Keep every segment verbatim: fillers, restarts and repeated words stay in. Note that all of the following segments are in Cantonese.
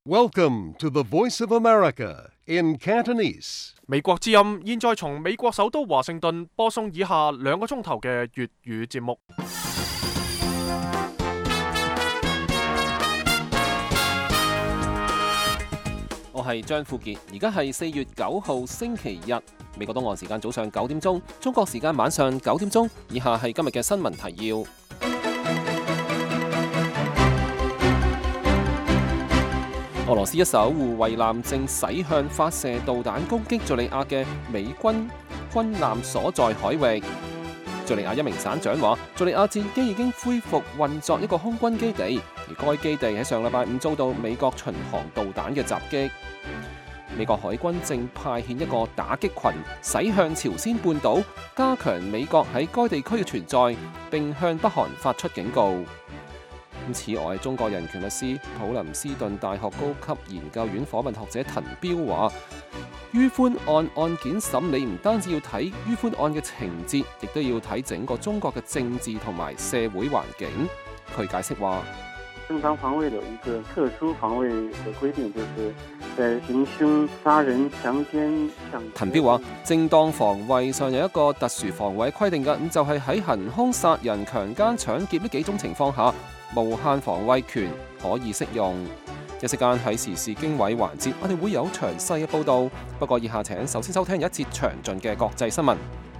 Welcome to the Voice of America in Cantonese. 美國之音現在從美國首都華盛頓播送以下兩個鐘頭嘅粵語節目。 我係張富傑，而家係四月九號星期日，美國東岸時間早上九點鐘，中國時間晚上九點鐘。以下係今日嘅新聞提要。俄羅斯一艘護衛艦正駛向發射導彈攻擊敘利亞嘅美軍軍艦所在海域。敘利亞一名省長話，敘利亞戰機已經恢復運作一個空軍基地，而該基地喺上禮拜五遭到美國巡航導彈嘅襲擊。美國海軍正派遣一個打擊群駛向朝鮮半島，加強美國喺該地區嘅存在，並向北韓發出警告。此外，中國人權律師普林斯頓大學高級研究院訪問學者滕彪話，于寬案案件審理唔單止要睇于寬案嘅情節，亦都要睇整個中國嘅政治同埋社會環境。佢解釋話， 正當防衛有一個特殊防衛嘅規定，就是在行兇、殺人、強姦。 滕彪話，正當防衛上有一個特殊防衛規定嘅，咁就係喺行兇、殺人、強姦、搶劫呢幾種情況下，無限防衛權可以適用。一息間喺時事經緯環節，我哋會有詳細嘅報導。不過以下請首先收聽一節詳盡嘅國際新聞。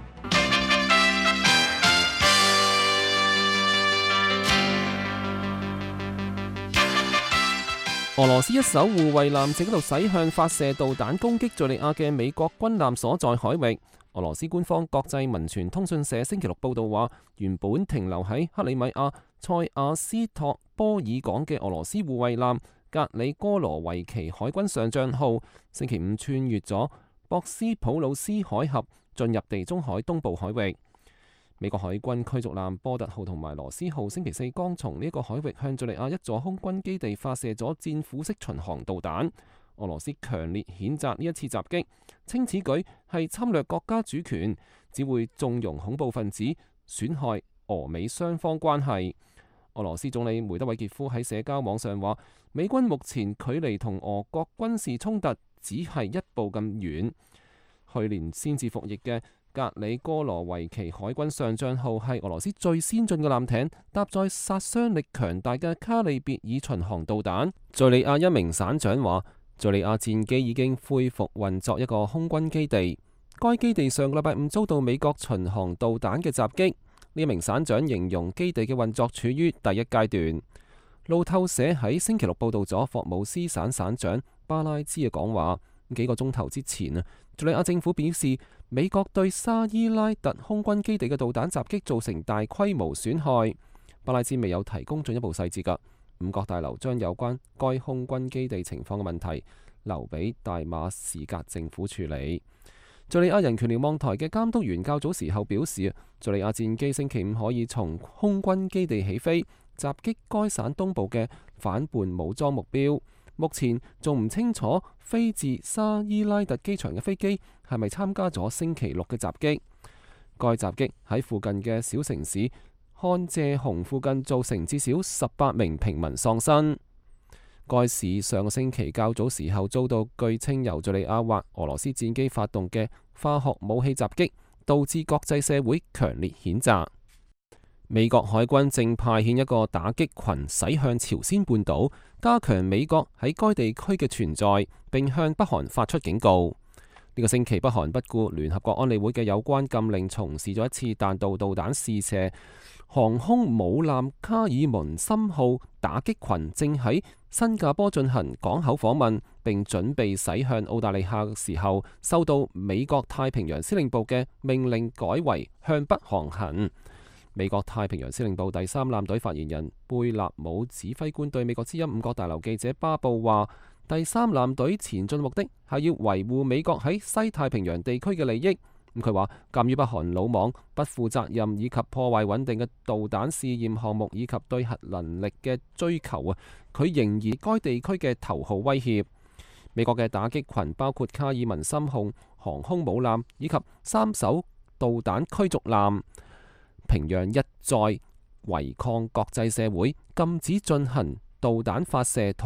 俄羅斯一艘護衛艦正喺度駛向發射導彈攻擊敘利亞嘅美國軍艦所在海域。俄羅斯官方國際文傳通訊社星期六報導話，原本停留喺克里米亞塞亞斯托波爾港嘅俄羅斯護衛艦格里哥羅維奇海軍上將號星期五穿越咗博斯普魯斯海峽，進入地中海東部海域。美國海軍驅逐艦波特號同埋羅斯號星期四剛從呢個海域向敘利亞一座空軍基地發射咗戰斧式巡航導彈。俄羅斯強烈譴責呢一次襲擊，稱此舉係侵略國家主權，只會縱容恐怖分子，損害俄美雙方關係。俄羅斯總理梅德韋傑夫喺社交網上話，美軍目前距離同俄國軍事衝突只係一步咁遠。去年先至服役嘅格里哥羅維奇海軍上將號係俄羅斯最先進嘅艦艇，搭載殺傷力強大嘅卡利別爾巡航導彈。敘利亞一名省長話，敘利亞戰機已經恢復運作一個空軍基地，該基地上個禮拜五遭到美國巡航導彈嘅襲擊。呢名省長形容基地嘅運作處於第一階段。路透社喺星期六報導咗霍姆斯省省長巴拉茲嘅講話。幾個鐘頭之前啊，敘利亞政府表示，美國對沙伊拉特空軍基地嘅導彈襲擊造成大規模損害。巴拉茲未有提供進一步細節㗎。五角大樓將有關該空軍基地情況嘅問題留俾大馬士革政府處理。敘利亞人權瞭望台嘅監督員較早時候表示，敘利亞戰機星期五可以從空軍基地起飛，襲擊該省東部嘅反叛武裝目標。目前仲唔清楚飛自沙伊拉特機場嘅飛機係咪參加咗星期六嘅襲擊。該襲擊喺附近嘅小城市漢謝洪附近造成至少十八名平民喪生。該市上個星期較早時候遭到據稱由敘利亞或俄羅斯戰機發動嘅化學武器襲擊，導致國際社會強烈譴責。美國海軍正派遣一個打擊群駛向朝鮮半島，加強美國喺該地區嘅存在，並向北韓發出警告。呢個星期，北韓不顧聯合國安理會嘅有關禁令，從事咗一次彈道導彈試射。航空母艦卡爾文森號打擊群正喺新加坡進行港口訪問，並準備駛向澳大利亞嘅時候，收到美國太平洋司令部嘅命令，改為向北航行。美國太平洋司令部第三艦隊發言人貝納姆指揮官對美國之音五角大樓記者巴布話，第三艦隊前進目的係要維護美國喺西太平洋地區嘅利益。咁佢話，鑑於北韓魯莽、不負責任以及破壞穩定嘅導彈試驗項目以及對核能力嘅追求啊，佢仍然該地區嘅頭號威脅。美國嘅打擊群包括卡爾文森號航空母艦以及三艘導彈驅逐艦。平壤一再違抗國際社會禁止進行導彈發射同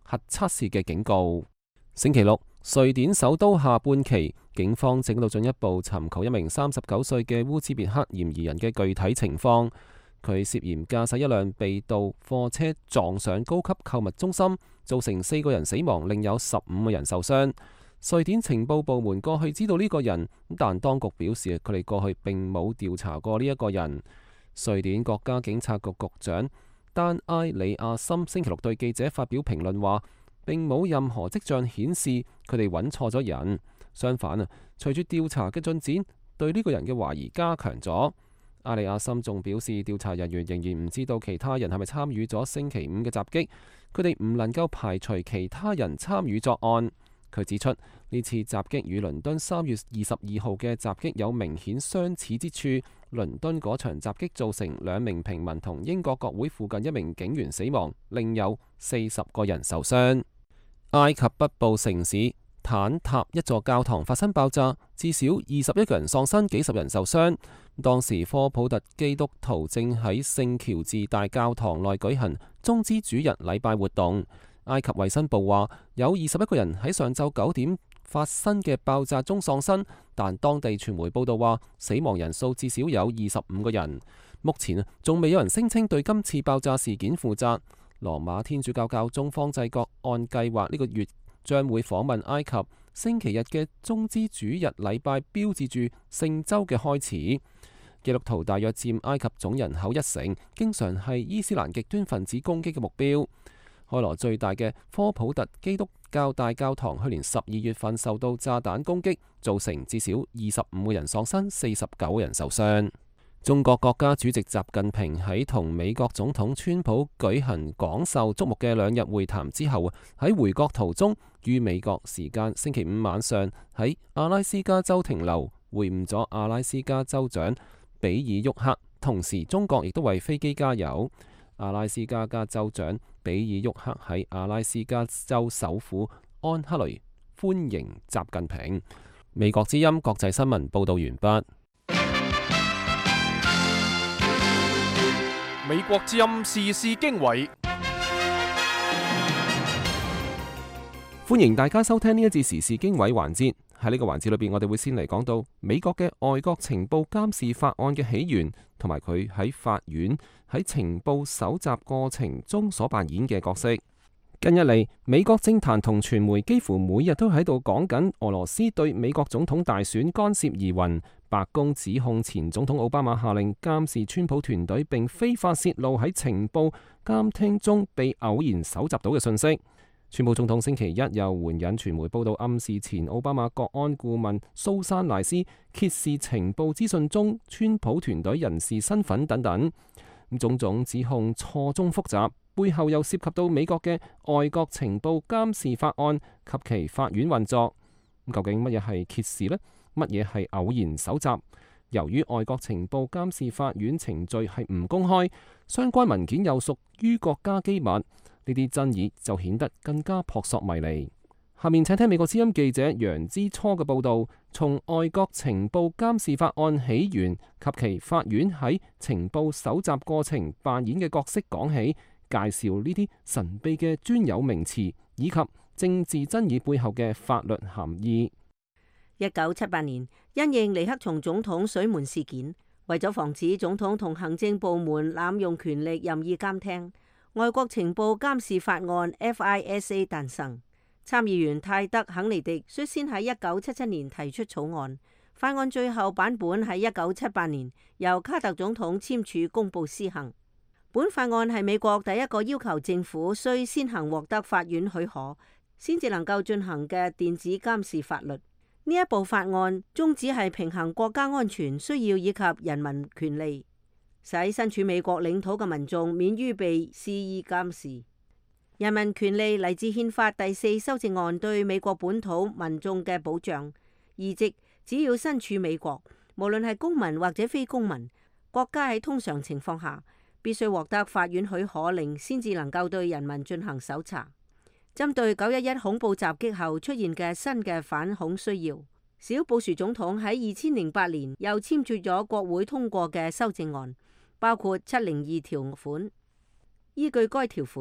核測試嘅警告。星期六，瑞典首都下半旗，警方正喺度進一步尋求一名三十九歲嘅烏茲別克嫌疑人嘅具體情況。佢涉嫌駕駛一輛被盜貨車撞上高級購物中心，造成四個人死亡，另有十五個人受傷。瑞典情報部門過去知道呢個人，但當局表示佢哋過去並冇調查過呢一個人。瑞典國家警察局局長丹埃里亞森星期六對記者發表評論話，並冇任何跡象顯示佢哋揾錯咗人。相反啊，隨住調查嘅進展，對呢個人嘅懷疑加強咗。阿里亞森仲表示，調查人員仍然唔知道其他人係咪參與咗星期五嘅襲擊，佢哋唔能夠排除其他人參與作案。佢指出，呢次襲擊與倫敦三月二十二號嘅襲擊有明顯相似之處。倫敦嗰場襲擊造成兩名平民同英國國會附近一名警員死亡，另有四十個人受傷。埃及北部城市坦塔一座教堂發生爆炸，至少二十一個人喪生，幾十人受傷。當時科普特基督徒正喺聖喬治大教堂內舉行棕枝主日禮拜活動。埃及衛生部話，有二十一個人喺上晝九點發生嘅爆炸中喪生，但當地傳媒報道話，死亡人數至少有二十五個人。目前仲未有人聲稱對今次爆炸事件負責。羅馬天主教教宗方濟各按計劃呢個月將會訪問埃及。星期日嘅棕枝主日禮拜標誌住聖週嘅開始。基督徒大約佔埃及總人口一成，經常係伊斯蘭極端分子攻擊嘅目標。開羅最大嘅科普特基督教大教堂去年十二月份受到炸彈攻擊，造成至少二十五個人喪生，四十九個人受傷。中國國家主席習近平喺同美國總統川普舉行廣受矚目嘅兩日會談之後，喺回國途中於美國時間星期五晚上喺阿拉斯加州停留，會晤咗阿拉斯加州長比爾沃克。同時，中國亦都為飛機加油。阿拉斯加加州長比爾沃克喺阿拉斯加州首府安克雷歡迎習近平。美國之音國際新聞報道完畢。 美國之音時事經緯， 歡迎大家收聽呢一節時事經緯環節。喺呢個環節裏邊，我哋會先嚟講到美國嘅外國情報監視法案嘅起源，同埋佢喺法院喺情報搜集過程中所扮演嘅角色。近日嚟，美國政壇同傳媒幾乎每日都喺度講緊俄羅斯對美國總統大選干涉疑雲。白宮指控前總統奧巴馬下令監視川普團隊，並非法洩露喺情報監聽中被偶然搜集到嘅信息。川普總統星期一又援引傳媒報道，暗示前奧巴馬國安顧問蘇珊萊斯揭示情報資訊中川普團隊人士身份等等。咁種種指控錯綜複雜，背後又涉及到美國嘅外國情報監視法案及其法院運作。究竟乜嘢係揭示呢？乜嘢係偶然搜集？由於外國情報監視法院程序係唔公開，相關文件又屬於國家機密，呢啲爭議就顯得更加撲朔迷離。下面請聽美國之音記者楊之初嘅報道，從外國情報監視法案起源及其法院喺情報搜集過程扮演嘅角色講起，介紹呢啲神秘嘅專有名詞以及政治爭議背後嘅法律含義。 一九七八年，因應尼克松總統水門事件，為咗防止總統同行政部門濫用權力任意監聽，外國情報監視法案 F I S A 誕生。參議員泰德肯尼迪率先喺一九七七年提出草案，法案最後版本喺一九七八年由卡特總統簽署公佈施行。本法案係美國第一個要求政府需先行獲得法院許可，先至能夠進行嘅電子監視法律。呢一部法案宗旨係平衡國家安全需要以及人民權利，使身處美國領土嘅民眾免於被肆意監視。人民權利嚟自憲法第四修正案對美國本土民眾嘅保障，意即只要身處美國，無論係公民或者非公民，國家喺通常情況下必須獲得法院許可令，先至能夠對人民進行搜查。針對九一一恐怖襲擊後出現嘅新嘅反恐需要，小布殊總統喺二千零八年又簽署咗國會通過嘅修正案，包括七零二條款。依據該條款，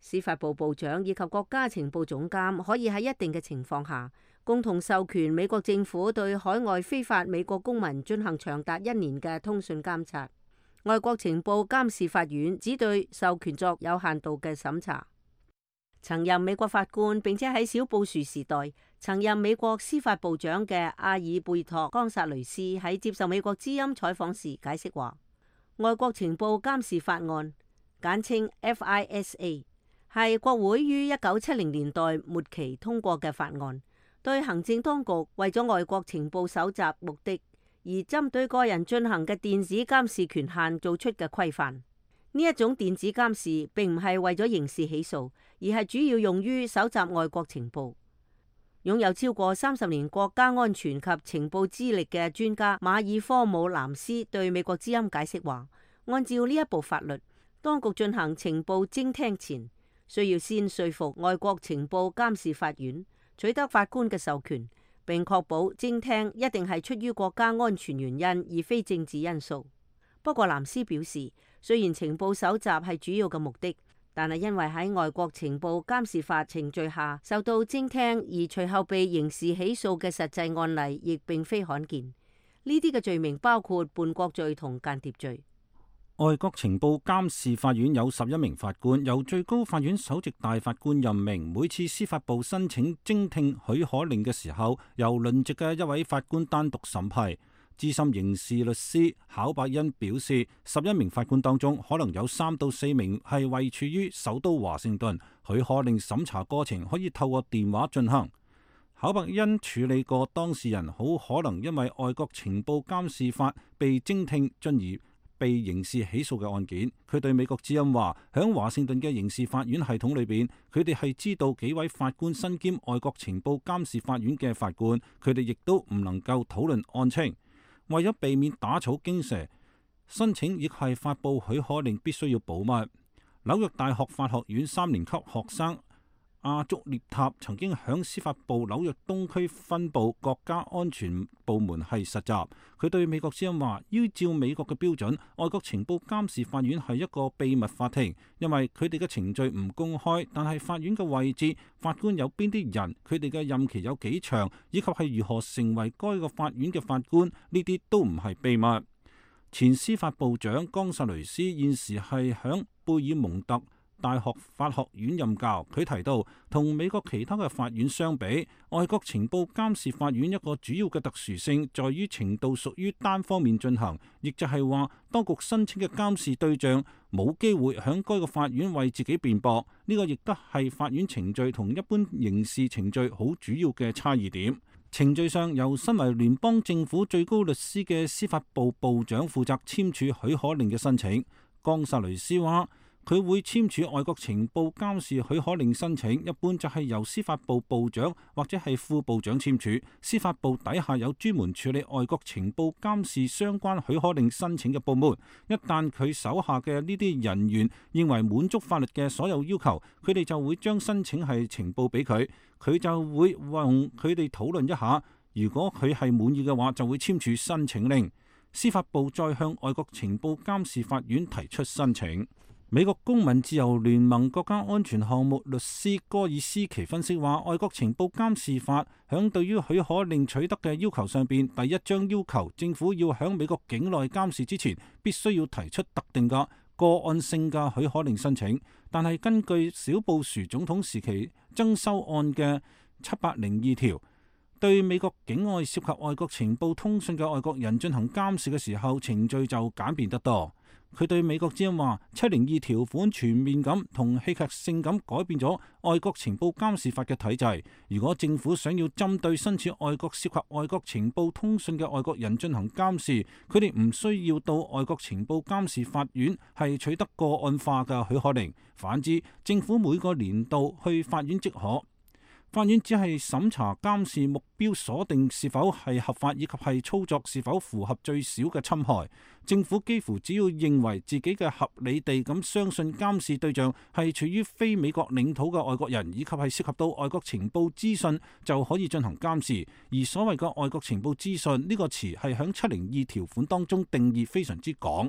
司法部部長以及國家情報總監可以喺一定嘅情況下，共同授權美國政府對海外非法美國公民進行長達一年嘅通訊監察。外國情報監視法院只對授權作有限度嘅審查。曾任美國法官並且喺小布殊時代曾任美國司法部長嘅阿爾貝托·岡薩雷斯喺接受美國之音採訪時解釋話，外國情報監視法案簡稱 F I S A 係國會於一九七零年代末期通過嘅法案，對行政當局為咗外國情報搜集目的而針對個人進行嘅電子監視權限做出嘅規範。呢一種電子監視並唔係為咗刑事起訴，而係主要用於搜集外國情報。擁有超過三十年國家安全及情報資歷嘅專家馬爾科姆南斯對美國之音解釋話，按照呢一部法律，當局進行情報偵聽前，需要先說服外國情報監視法院取得法官嘅授權，並確保偵聽一定係出於國家安全原因，而非政治因素。不過南斯表示，雖然情報搜集係主要嘅目的，但係因為喺外國情報監視法程序下受到偵聽而隨後被刑事起訴嘅實際案例，亦並非罕見。呢啲嘅罪名包括叛國罪同間諜罪。 外國情報監視法院有十一名法官，由最高法院首席大法官任命。每次司法部申請偵聽許可令嘅時候，由輪值嘅一位法官單獨審批。資深刑事律師考伯恩表示，十一名法官當中可能有三到四名係位處於首都華盛頓，許可令審查過程可以透過電話進行。考伯恩處理過當事人好可能因為外國情報監視法被偵聽進而被刑事起訴嘅案件。佢對美國之音話，響華盛頓嘅刑事法院系統裏邊，佢哋係知道幾位法官身兼外國情報監視法院嘅法官，佢哋亦都唔能夠討論案情。為咗避免打草驚蛇，申請亦係發布許可令必須要保密。紐約大學法學院三年級學生阿竹列塔曾經響司法部紐約東區分部國家安全部門係實習。佢對美國之音話，依照美國嘅標準，外國情報監視法院係一個秘密法庭，因為佢哋嘅程序唔公開，但係法院嘅位置、法官有邊啲人、佢哋嘅任期有幾長，以及係如何成為該個法院嘅法官，呢啲都唔係秘密。前司法部長岡薩雷斯現時係響貝爾蒙特大學法學院任教。佢提到，同美國其他嘅法院相比，外國情報監視法院一個主要嘅特殊性在於程度屬於單方面進行，亦就係話，當局申請嘅監視對象冇機會響該個法院為自己辯駁。呢個亦都係法院程序同一般刑事程序好主要嘅差異點。程序上，由身為聯邦政府最高律師嘅司法部部長負責簽署許可令嘅申請。岡薩雷斯話，佢會簽署外國情報監視許可令申請，一般就係由司法部部長或者係副部長簽署。司法部底下有專門處理外國情報監視相關許可令申請嘅部門。一旦佢手下嘅呢啲人員認為滿足法律嘅所有要求，佢哋就會將申請係呈報俾佢，佢就會同佢哋討論一下。如果佢係滿意嘅話，就會簽署申請令。司法部再向外國情報監視法院提出申請。美國公民自由聯盟國家安全項目律師戈爾斯奇分析話，外國情報監視法響對於許可令取得嘅要求上邊，第一章要求政府要響美國境內監視之前，必須要提出特定嘅個案性嘅許可令申請。但係根據小布殊總統時期增修案嘅七百零二條，對美國境外涉及外國情報通訊嘅外國人進行監視嘅時候，程序就簡便得多。佢對美國之音話，七零二條款全面咁同戲劇性咁改變咗外國情報監視法嘅體制。如果政府想要針對身處外國涉及外國情報通訊嘅外國人進行監視，佢哋唔需要到外國情報監視法院係取得個案化嘅許可令。反之，政府每個年度去法院即可。法院只係審查監視目標鎖定是否係合法，以及係操作是否符合最少嘅侵害。政府幾乎只要認為自己嘅合理地咁相信監視對象係處於非美國領土嘅外國人，以及係涉及到外國情報資訊，就可以進行監視。而所謂嘅外國情報資訊呢個詞係響七零二條款當中定義非常之廣。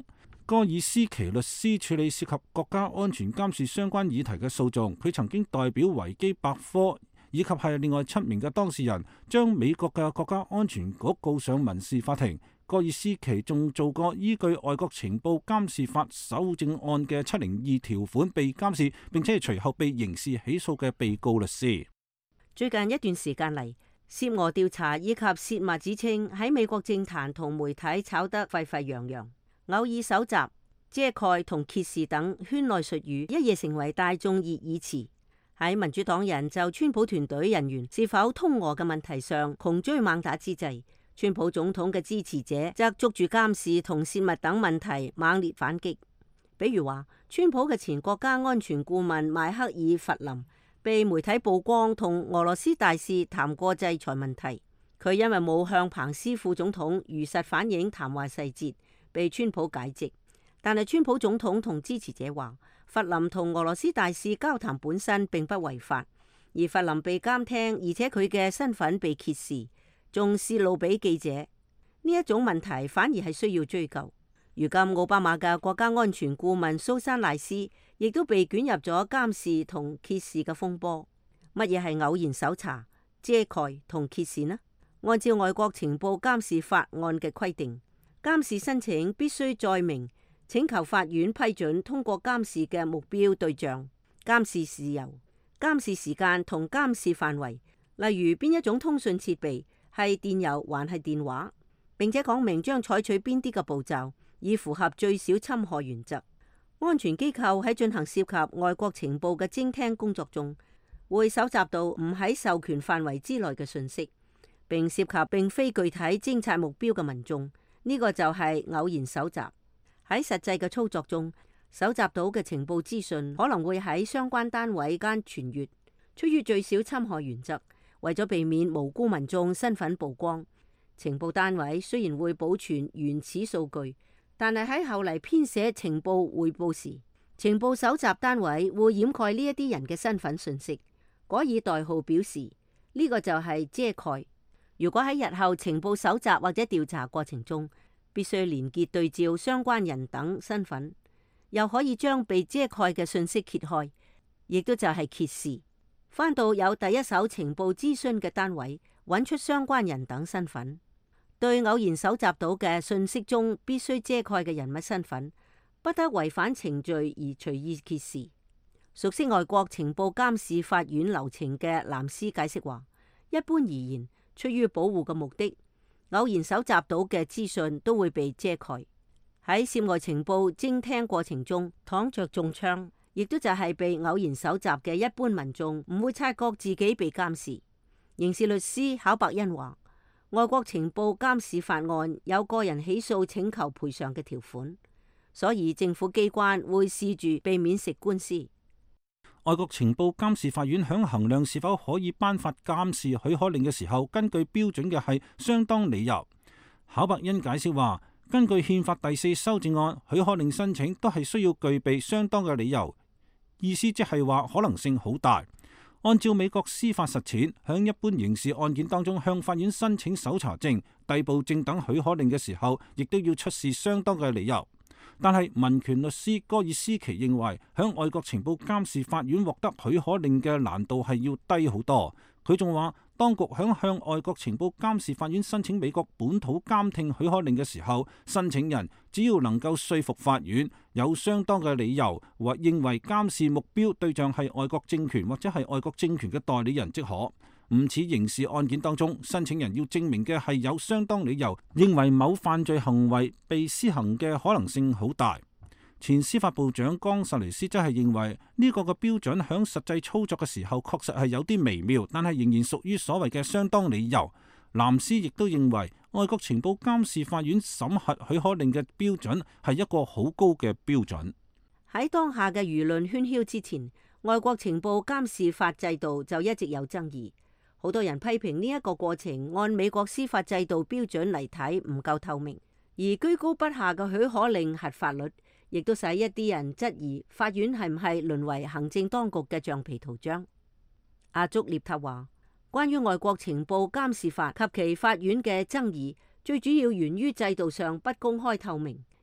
戈爾斯奇律師處理涉及國家安全監視相關議題嘅訴訟。佢曾經代表維基百科以及係另外七名嘅當事人，將美國嘅國家安全局告上民事法庭。戈爾斯奇仲做過依據外國情報監視法搜證案嘅七零二條款被監視，並且係隨後被刑事起訴嘅被告律師。 最近一段時間嚟，涉俄調查以及洩密指稱喺美國政壇同媒體炒得沸沸揚揚，偶爾搜集、遮蓋同揭示等圈內術語一夜成為大眾熱議詞。喺民主黨人就川普團隊人員是否通俄嘅問題上窮追猛打之際，川普總統嘅支持者則捉住監視同洩密等問題猛烈反擊。比如話，川普嘅前國家安全顧問邁克爾弗林被媒體曝光同俄羅斯大使談過制裁問題，佢因為冇向彭斯副總統如實反映談話細節，被川普解職。但係川普總統同支持者話，弗林同俄羅斯大使交談本身並不違法，而弗林被監聽，而且佢嘅身份被揭示，仲泄露俾記者，呢一種問題反而係需要追究。如今奧巴馬嘅國家安全顧問蘇珊賴斯亦都被捲入咗監視同揭示嘅風波。乜嘢係偶然搜查、遮蓋同揭示呢？按照外國情報監視法案嘅規定，監視申請必須載明請求法院批准通過監視嘅目標對象、監視事由、監視時間同監視範圍，例如邊一種通訊設備，係電郵還係電話，並且講明將採取邊啲嘅步驟，以符合最小侵害原則。安全機構喺進行涉及外國情報嘅偵聽工作中，會搜集到唔喺授權範圍之內嘅信息，並涉及並非具體偵察目標嘅民眾，呢個就係偶然搜集。喺實際嘅操作中，搜集到嘅情報資訊可能會喺相關單位間傳閱。出於最小侵害原則，為咗避免無辜民眾身份曝光，情報單位雖然會保存原始數據，但係喺後嚟編寫情報彙報時，情報搜集單位會掩蓋呢一啲人嘅身份信息，改以代號表示，呢個就係遮蓋。如果喺日後情報搜集或者調查過程中，必須連結對照相關人等身份，又可以將被遮蓋嘅信息揭開，亦都就係揭示。翻到有第一手情報諮詢嘅單位，揾出相關人等身份。對偶然搜集到嘅信息中必須遮蓋嘅人物身份，不得違反程序而隨意揭示。熟悉外國情報監視法院流程嘅藍斯解釋話，一般而言，出於保護嘅目的，偶然搜集到嘅資訊都會被遮蓋。喺涉外情報偵聽過程中，躺着中槍，亦都就係被偶然搜集嘅一般民眾唔會察覺自己被監視。刑事律師考伯恩話，外國情報監視法案有個人起訴請求賠償嘅條款，所以政府機關會試住避免食官司。 外國情報監視法院響衡量是否可以頒發監視許可令嘅時候，根據標準嘅係相當理由。考伯恩解釋話，根據憲法第四修正案，許可令申請都係需要具備相當嘅理由，意思即係話可能性好大。按照美國司法實踐，響一般刑事案件當中，向法院申請搜查證、逮捕證等許可令嘅時候，亦都要出示相當嘅理由。但係民權律師戈爾斯奇認為，響外國情報監視法院獲得許可令嘅難度係要低好多。佢仲話，當局響向外國情報監視法院申請美國本土監聽許可令嘅時候，申請人只要能夠說服法院有相當嘅理由，或認為監視目標對象係外國政權或者係外國政權嘅代理人即可。唔似刑事案件當中，申請人要證明嘅係有相當理由，認為某犯罪行為被施行嘅可能性好大。前司法部長岡薩雷斯則係認為呢個嘅標準響實際操作嘅時候確實係有啲微妙，但係仍然屬於所謂嘅相當理由。藍斯亦都認為外國情報監視法院審核許可令嘅標準係一個好高嘅標準。 喺當下嘅輿論喧囂之前，外國情報監視法制度就一直有爭議。好多人批評呢一個過程按美國司法制度標準嚟睇唔夠透明，而居高不下嘅許可令核法率，亦都使一啲人質疑法院係唔係淪為行政當局嘅橡皮圖章。阿竹列塔話，關於外國情報監視法及其法院嘅爭議，最主要源於制度上不公開透明，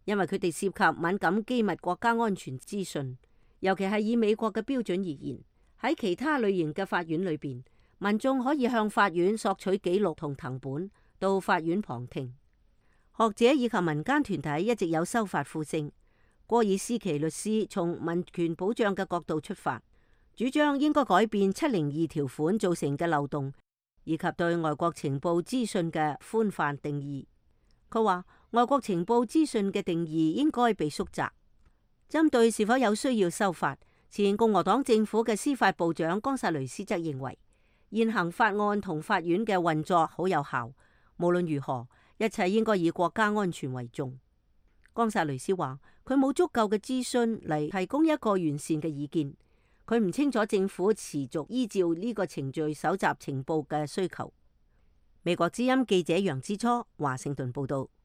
因為佢哋涉及敏感機密國家安全資訊，尤其係以美國嘅標準而言，喺其他類型嘅法院裏邊，民眾可以向法院索取記錄同謄本，到法院旁聽。學者以及民間團體一直有修法呼聲。戈爾斯奇律師從民權保障嘅角度出發，主張應該改變七零二條款造成嘅漏洞，以及對外國情報資訊嘅寬泛定義。佢話外國情報資訊嘅定義應該被縮窄。針對是否有需要修法，前共和黨政府嘅司法部長岡薩雷斯則認為，現行法案同法院嘅運作好有效，無論如何，一切應該以國家安全為重。岡薩雷斯話佢冇足夠嘅資訊嚟提供一個完善嘅意見，佢唔清楚政府持續依照呢個程序搜集情報嘅需求。美國之音記者楊之初華盛頓報道。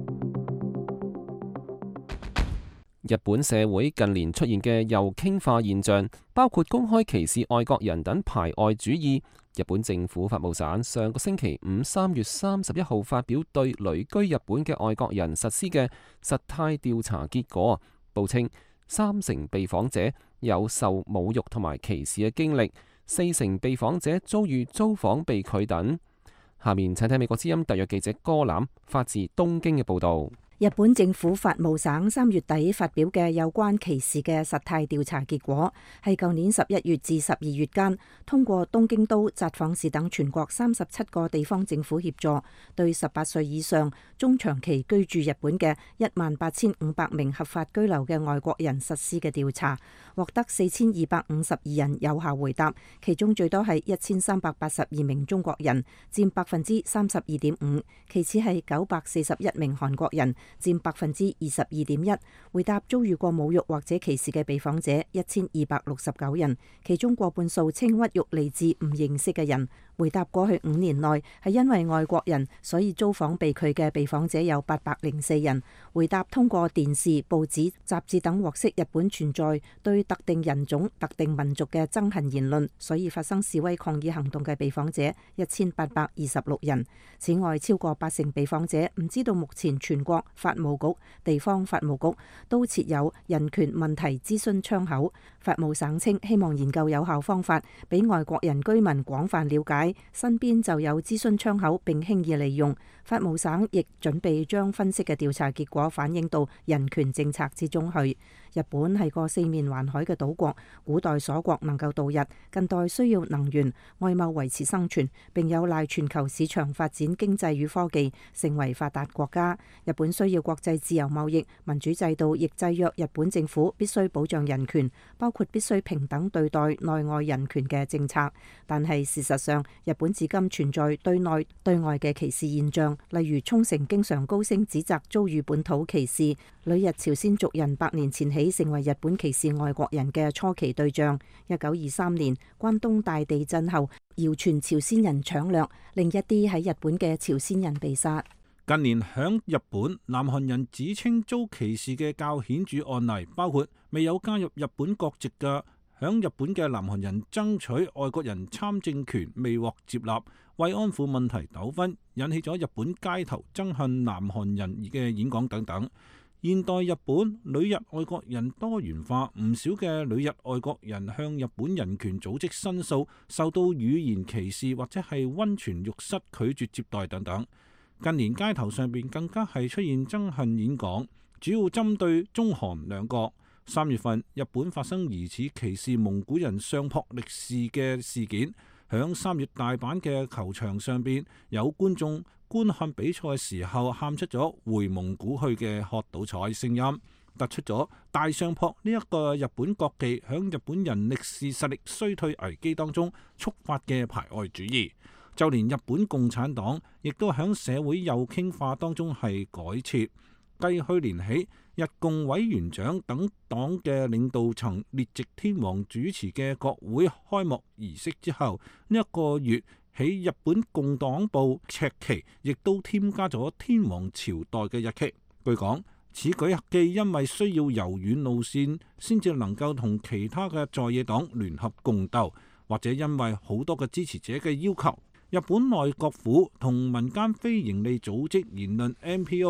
日本社會近年出現嘅右傾化現象，包括公開歧視外國人等排外主義。日本政府法務省上個星期五三月三十一號發表對旅居日本嘅外國人實施嘅實態調查結果，報稱三成被訪者有受侮辱同埋歧視嘅經歷，四成被訪者遭遇租房被拒等。下面請睇美國之音特約記者柯攬發自東京嘅報導。 日本政府法務省三月底發表嘅有關歧視嘅實態調查結果，係舊年十一月至十二月間，通過東京都、札幌市等全國三十七個地方政府協助，對十八歲以上中長期居住日本嘅一萬八千五百名合法居留嘅外國人實施嘅調查，獲得四千二百五十二人有效回答，其中最多係一千三百八十二名中國人，佔百分之三十二點五，其次係九百四十一名韓國人，佔百分之二十二點一。回答遭遇過侮辱或者歧視嘅被訪者一千二百六十九人，其中過半數稱屈辱嚟自唔認識嘅人。回答過去五年內係因為外國人所以租房被拒嘅被訪者有八百零四人。回答通過電視、報紙、雜誌等獲悉日本存在對特定人種、特定民族嘅憎恨言論，所以發生示威抗議行動嘅被訪者一千八百二十六人。此外，超過八成被訪者唔知道目前全國法務局、地方法務局都設有人權問題諮詢窗口。法務省稱希望研究有效方法，俾外國人居民廣泛了解身邊就有諮詢窗口並輕易利用。法務省亦準備將分析嘅調查結果反映到人權政策之中去。日本係個四面環海嘅島國，古代鎖國能夠度日，近代需要能源、外貿維持生存，並有賴全球市場發展經濟與科技，成為發達國家。日本需要國際自由貿易，民主制度亦制約日本政府必須保障人權，包括必須平等對待內外人權嘅政策。但係事實上，日本至今存在對內對外嘅歧視現象，例如沖繩經常高聲指責遭遇本土歧視，旅日朝鮮族人百年前起成為日本歧視外國人嘅初期對象。一九二三年關東大地震後，謠傳朝鮮人搶掠，令一啲喺日本嘅朝鮮人被殺。 近年響日本，南韓人指稱遭歧視嘅較顯著案例，包括未有加入日本國籍嘅響日本嘅南韓人爭取外國人參政權未獲接納，慰安婦問題糾紛引起咗日本街頭憎恨南韓人嘅演講等等。現代日本旅日外國人多元化，唔少嘅旅日外國人向日本人權組織申訴，受到語言歧視或者係溫泉浴室拒絕接待等等。近年街頭上邊更加係出現憎恨演講，主要針對中韓兩國。三月份，日本發生疑似歧視蒙古人相撲力士嘅事件，響三月大阪嘅球場上邊，有觀眾觀看比賽嘅時候喊出咗回蒙古去嘅喝倒彩聲音，突出咗大相撲呢一個日本國技響日本人歷史實力衰退危機當中觸發嘅排外主義。就連日本共產黨亦都響社會右傾化當中係改設。繼去年起，日共委員長等黨嘅領導層列席天皇主持嘅國會開幕儀式之後，呢、這、一個月起，日本共黨報赤旗亦都添加咗天皇朝代嘅日期。據講，此舉既因為需要柔軟路線先至能夠同其他嘅在野黨聯合共鬥，或者因為好多嘅支持者嘅要求，日本內閣府同民間非營利組織言論 N P O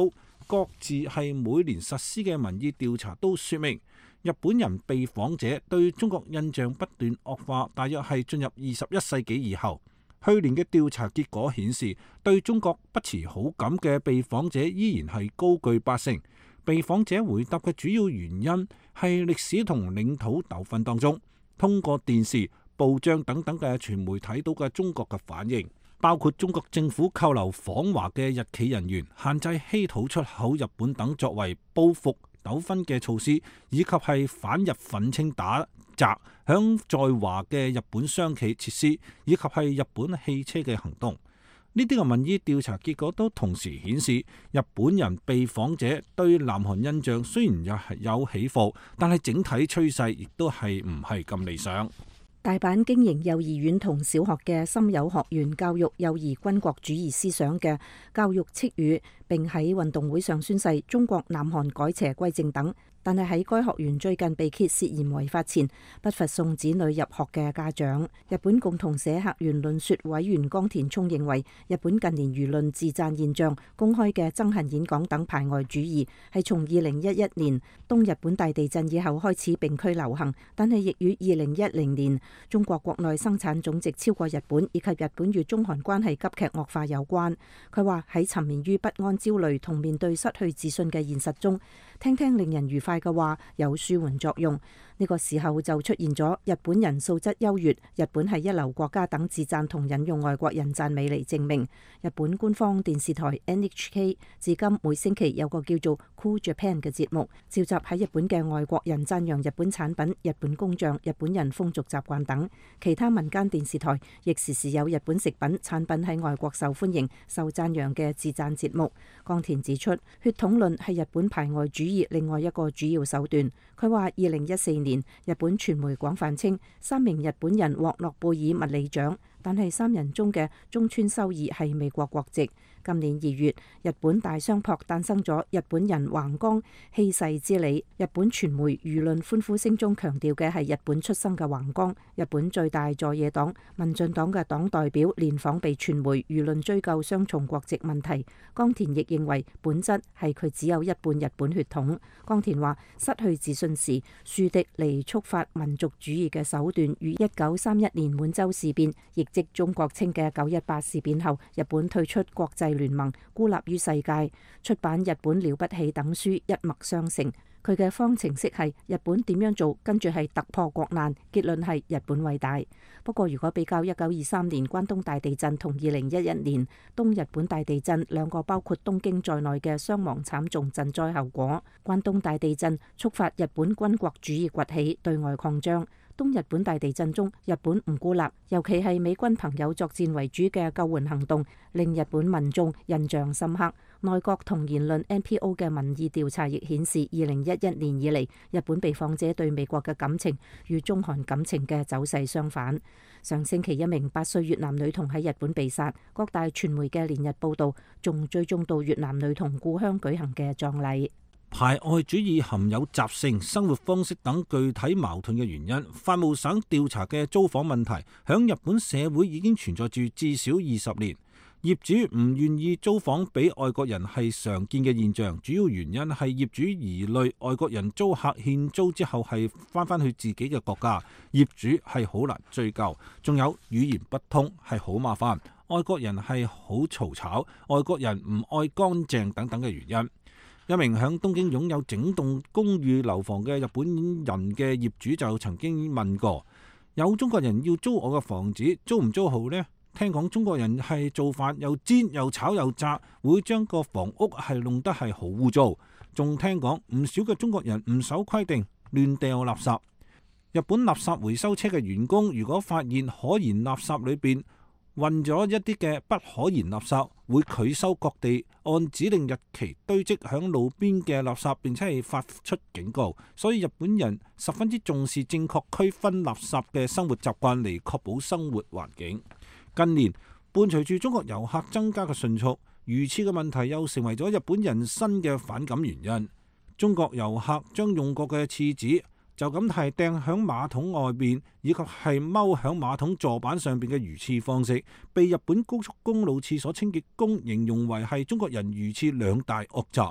各自係每年實施嘅民意調查都說明，日本人被訪者對中國印象不斷惡化，大約係進入二十一世紀以後。去年嘅調查結果顯示，對中國不持好感嘅被訪者依然係高居八成。被訪者回答嘅主要原因係歷史同領土糾紛當中，通過電視、報章等等嘅傳媒睇到嘅中國嘅反應，包括中國政府扣留訪華嘅日企人員、限制稀土出口日本等作為報復糾紛嘅措施，以及係反日憤青打砸響在華嘅日本商企設施，以及係日本汽車嘅行動。呢啲嘅民意調查結果都同時顯示，日本人被訪者對南韓印象雖然又係有起伏，但係整體趨勢亦都係唔係咁理想。 大阪經營幼兒園同小學嘅森友學園教育幼兒軍國主義思想嘅教育敕語，並喺運動會上宣誓中國南韓改邪歸正等。但係喺該學園最近被揭涉嫌違法前，不乏送子女入學嘅家長。日本共同社客員論說委員岡田聰認為，日本近年輿論自讚現象、公開嘅憎恨演講等排外主義，係從二零一一年東日本大地震以後開始並區流行，但係亦與二零一零年中國國內生產總值超過日本，以及日本與中韓關係急劇惡化有關。佢話喺沉眠於不安、焦慮同面對失去自信嘅現實中，聽聽令人愉快嘅話有舒緩作用。呢個時候就出現咗日本人素質優越、日本係一流國家等自讚同引用外國人讚美嚟證明。日本官方電視台 N H K 至今每星期有個叫做 Cool Japan 嘅節目，召集喺日本嘅外國人讚揚日本產品、日本工匠、日本人風俗習慣等。其他民間電視台亦時時有日本食品產品喺外國受歡迎、受讚揚嘅自讚節目。岡田指出，血統論係日本排外主義另外一個主要手段。佢話：二零一四年日本傳媒廣泛稱三名日本人獲諾貝爾物理獎，但係三人中嘅中村修二係美國國籍。今年二月，日本大相撲誕生咗日本人橫綱棄世之理。日本傳媒輿論歡呼聲中強調嘅係日本出生嘅橫綱。日本最大在野黨民進黨嘅黨代表連訪被傳媒輿論追究雙重國籍問題。岡田亦認為本質係佢只有一半日本血統。岡田話：失去自信時，樹敵嚟觸發民族主義嘅手段與一九三一年滿洲事變，亦即中國稱嘅九一八事變後，日本退出國際聯盟，孤立於世界，出版《日本了不起》等書一脈相承。佢嘅方程式係日本點樣做，跟住係突破國難，結論係日本偉大。不過如果比較一九二三年關東大地震同二零一一年東日本大地震兩個包括東京在內嘅傷亡慘重震災後果，關東大地震觸發日本軍國主義崛起，對外擴張。東日本大地震中，日本唔孤立，尤其係美軍朋友作戰為主嘅救援行動，令日本民眾印象深刻。內閣同言論 N P O 嘅民意調查亦顯示，二零一一年以嚟，日本被訪者對美國嘅感情與中韓感情嘅走勢相反。上星期一名八歲越南女童喺日本被殺，各大傳媒嘅連日報導，仲追蹤到越南女童故鄉舉行嘅葬禮。 排外主義含有習性、生活方式等具體矛盾嘅原因。法務省調查嘅租房問題，響日本社會已經存在住至少二十年。業主唔願意租房俾外國人係常見嘅現象，主要原因係業主疑慮外國人租客欠租之後係翻返去自己嘅國家，業主係好難追究。仲有語言不通係好麻煩，外國人係好嘈吵，外國人唔愛乾淨等等嘅原因。一名響東京擁有整棟公寓樓房嘅日本人嘅業主就曾經問過：有中國人要租我嘅房子，租唔租好呢？聽講中國人係做飯又煎又炒又炸，會將個房屋係弄得係好污糟。仲聽講唔少嘅中國人唔守規定，亂掉垃圾。日本垃圾回收車嘅員工如果發現可燃垃圾裏邊混咗一啲嘅不可燃垃圾，會拒收各地按指定日期堆積響路邊嘅垃圾，並且係發出警告。所以日本人十分之重視正確區分垃圾嘅生活習慣，嚟確保生活環境。近年伴隨住中國遊客增加嘅迅速，如此嘅問題又成為咗日本人新嘅反感原因。中國遊客將用過嘅廁紙就咁係掟響馬桶外邊，以及係踎響馬桶座板上邊嘅如廁方式，被日本高速公路廁所清潔工形容為係中國人如廁兩大惡習。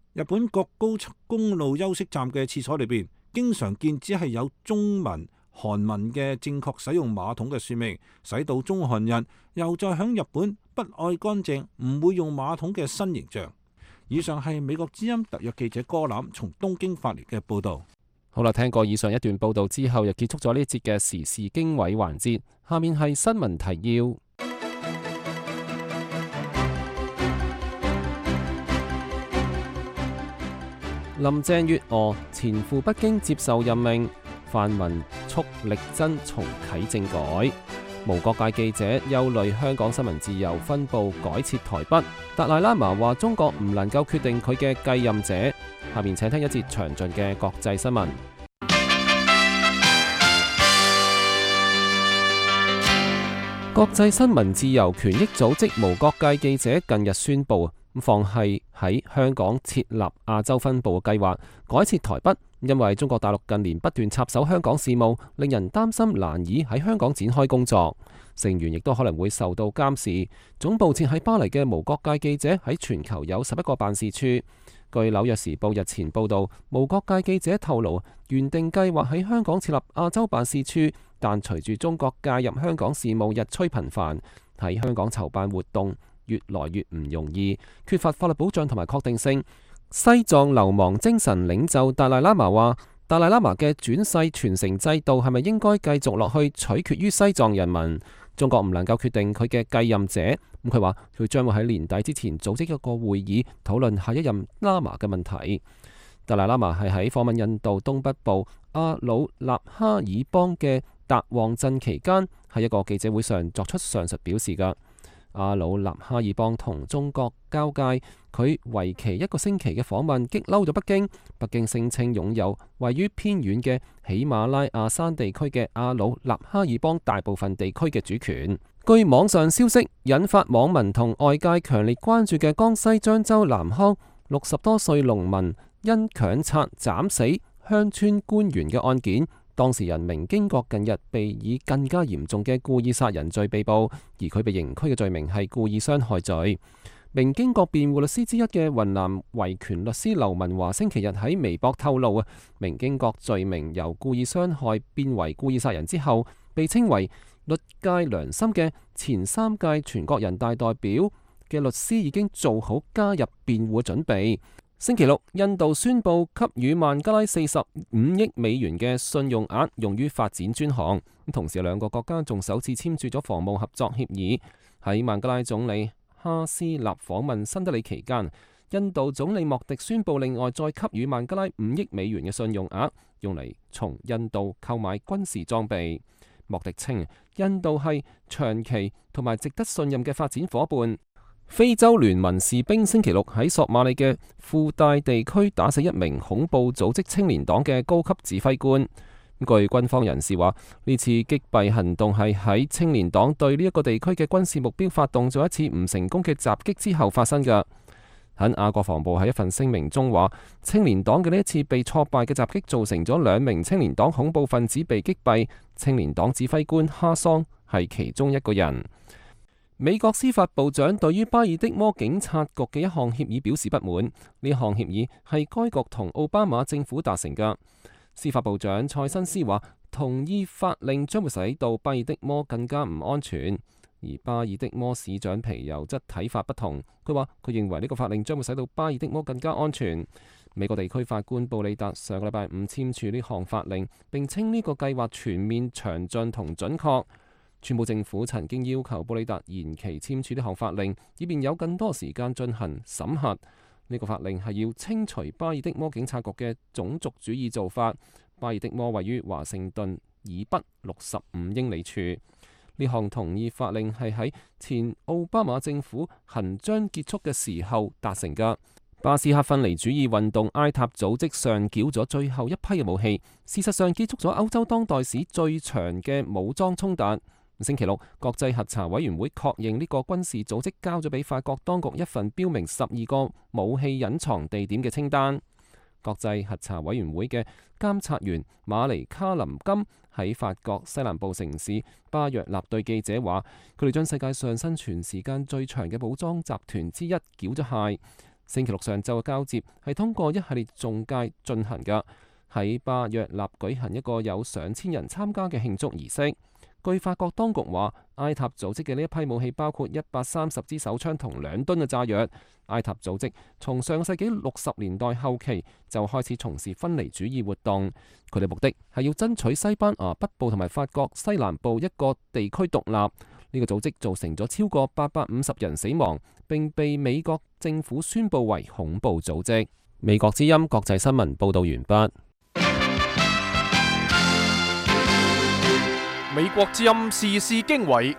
日本各高速公路休息站嘅廁所裏邊，經常見只係有中文、韓文嘅正確使用馬桶嘅說明，使到中韓人又再響日本不愛乾淨、唔會用馬桶嘅新形象。以上係美國之音特約記者柯南從東京發嚟嘅報道。 好啦，聽過以上一段報道之後，又結束咗呢一節嘅時事經緯環節。下面係新聞提要。林鄭月娥前赴北京接受任命，泛民促力爭重啟政改。無國界記者憂慮香港新聞自由分部改設台北。達賴喇嘛話中國唔能夠決定佢嘅繼任者。下面請聽一節詳盡嘅國際新聞。國際新聞自由權益組織無國界記者近日宣布，放棄喺香港設立亞洲分部嘅計劃，改設台北，因為中國大陸近年不斷插手香港事務，令人擔心難以喺香港展開工作，成員亦都可能會受到監視。總部設喺巴黎嘅無國界記者喺全球有十一個辦事處。據紐約時報日前報道，無國界記者透露，原定計劃喺香港設立亞洲辦事處，但隨住中國介入香港事務日趨頻繁，喺香港籌辦活動越來越唔容易，缺乏法律保障同埋確定性。西藏流亡精神領袖達賴喇嘛話，達賴喇嘛嘅轉世傳承制度係咪應該繼續落去，取決於西藏人民。中國唔能夠決定佢嘅繼任者。咁佢話佢將會喺年底之前組織一個會議，討論下一任喇嘛嘅問題。達賴喇嘛係喺訪問印度東北部阿魯納哈爾邦嘅達旺鎮期間，喺一個記者會上作出上述表示㗎。阿魯納哈爾邦同中國交界，佢為期一個星期嘅訪問激嬲咗北京。北京聲稱擁有位於偏遠嘅喜馬拉雅山地區嘅阿魯納哈爾邦大部分地區嘅主權。據網上消息，引發網民同外界強烈關注嘅江西漳州南康六十多歲農民因強拆斬死鄉村官員嘅案件，當事人明經國近日被以更加嚴重嘅故意殺人罪被捕，而佢被刑拘嘅罪名係故意傷害罪。明經國辯護律師之一嘅雲南維權律師劉文華星期日喺微博透露啊，明經國罪名由故意傷害變為故意殺人之後，被稱為律界良心嘅前三屆全國人大代表嘅律師已經做好加入辯護嘅準備。星期六，印度宣布給予孟加拉四十五億美元嘅信用額，用於發展專項。同時，兩個國家仲首次簽署咗防務合作協議。喺孟加拉總理哈斯納訪問新德里期間，印度總理莫迪宣布另外再給予孟加拉五億美元嘅信用額，用嚟從印度購買軍事裝備。莫迪稱，印度係長期同埋值得信任嘅發展伙伴。非洲聯盟士兵星期六喺索馬里嘅富帶地區打死一名恐怖組織青年黨嘅高級指揮官。據軍方人士話，呢次擊斃行動係喺青年黨對呢一個地區嘅軍事目標發動咗一次唔成功嘅襲擊之後發生㗎。喺亞國防部喺一份聲明中話，青年黨嘅呢一次被挫敗嘅襲擊造成咗兩名青年黨恐怖分子被擊斃，青年黨指揮官哈桑係其中一個人。美國司法部長對於巴爾的摩警察局嘅一項協議表示不滿，呢項協議係該局同奧巴馬政府達成㗎。司法部長蔡新斯話，同意法令將會使到巴爾的摩更加唔安全，而巴爾的摩市長皮尤則睇法不同。佢話佢認為呢個法令將會使到巴爾的摩更加安全。美國地區法官布里達上個禮拜五簽署呢項法令，並稱呢個計劃全面詳盡同準確。川普政府曾經要求布里達延期簽署呢項法令，以便有更多時間進行審核。呢個法令係要清除巴爾的摩警察局嘅種族主義做法。巴爾的摩位於華盛頓以北六十五英里處。呢項同意法令係喺前奧巴馬政府行將結束嘅時候達成㗎。巴斯克分離主義運動埃塔組織上繳咗最後一批嘅武器，事實上結束咗歐洲當代史最長嘅武裝衝突。星期六，國際核查委員會確認呢個軍事組織交咗俾法國當局一份標明十二個武器隱藏地點嘅清單。國際核查委員會嘅監察員馬尼卡林金喺法國西南部城市巴約納對記者話，佢哋將世界上生存時間最長嘅武裝集團之一繳咗械。 星期六上晝嘅交接係通過一系列中介進行嘅，喺巴約納舉行一個有上千人參加嘅慶祝儀式。據法國當局話，埃塔組織嘅呢一批武器包括一百三十支手槍同兩噸嘅炸藥。埃塔組織從上世紀六十年代後期就開始從事分離主義活動，佢哋目的係要爭取西班牙北部同埋法國西南部一個地區獨立。呢個組織造成咗超過八百五十人死亡，並被美國政府宣布為恐怖組織。美國之音國際新聞報道完畢。 美國之音時事經緯，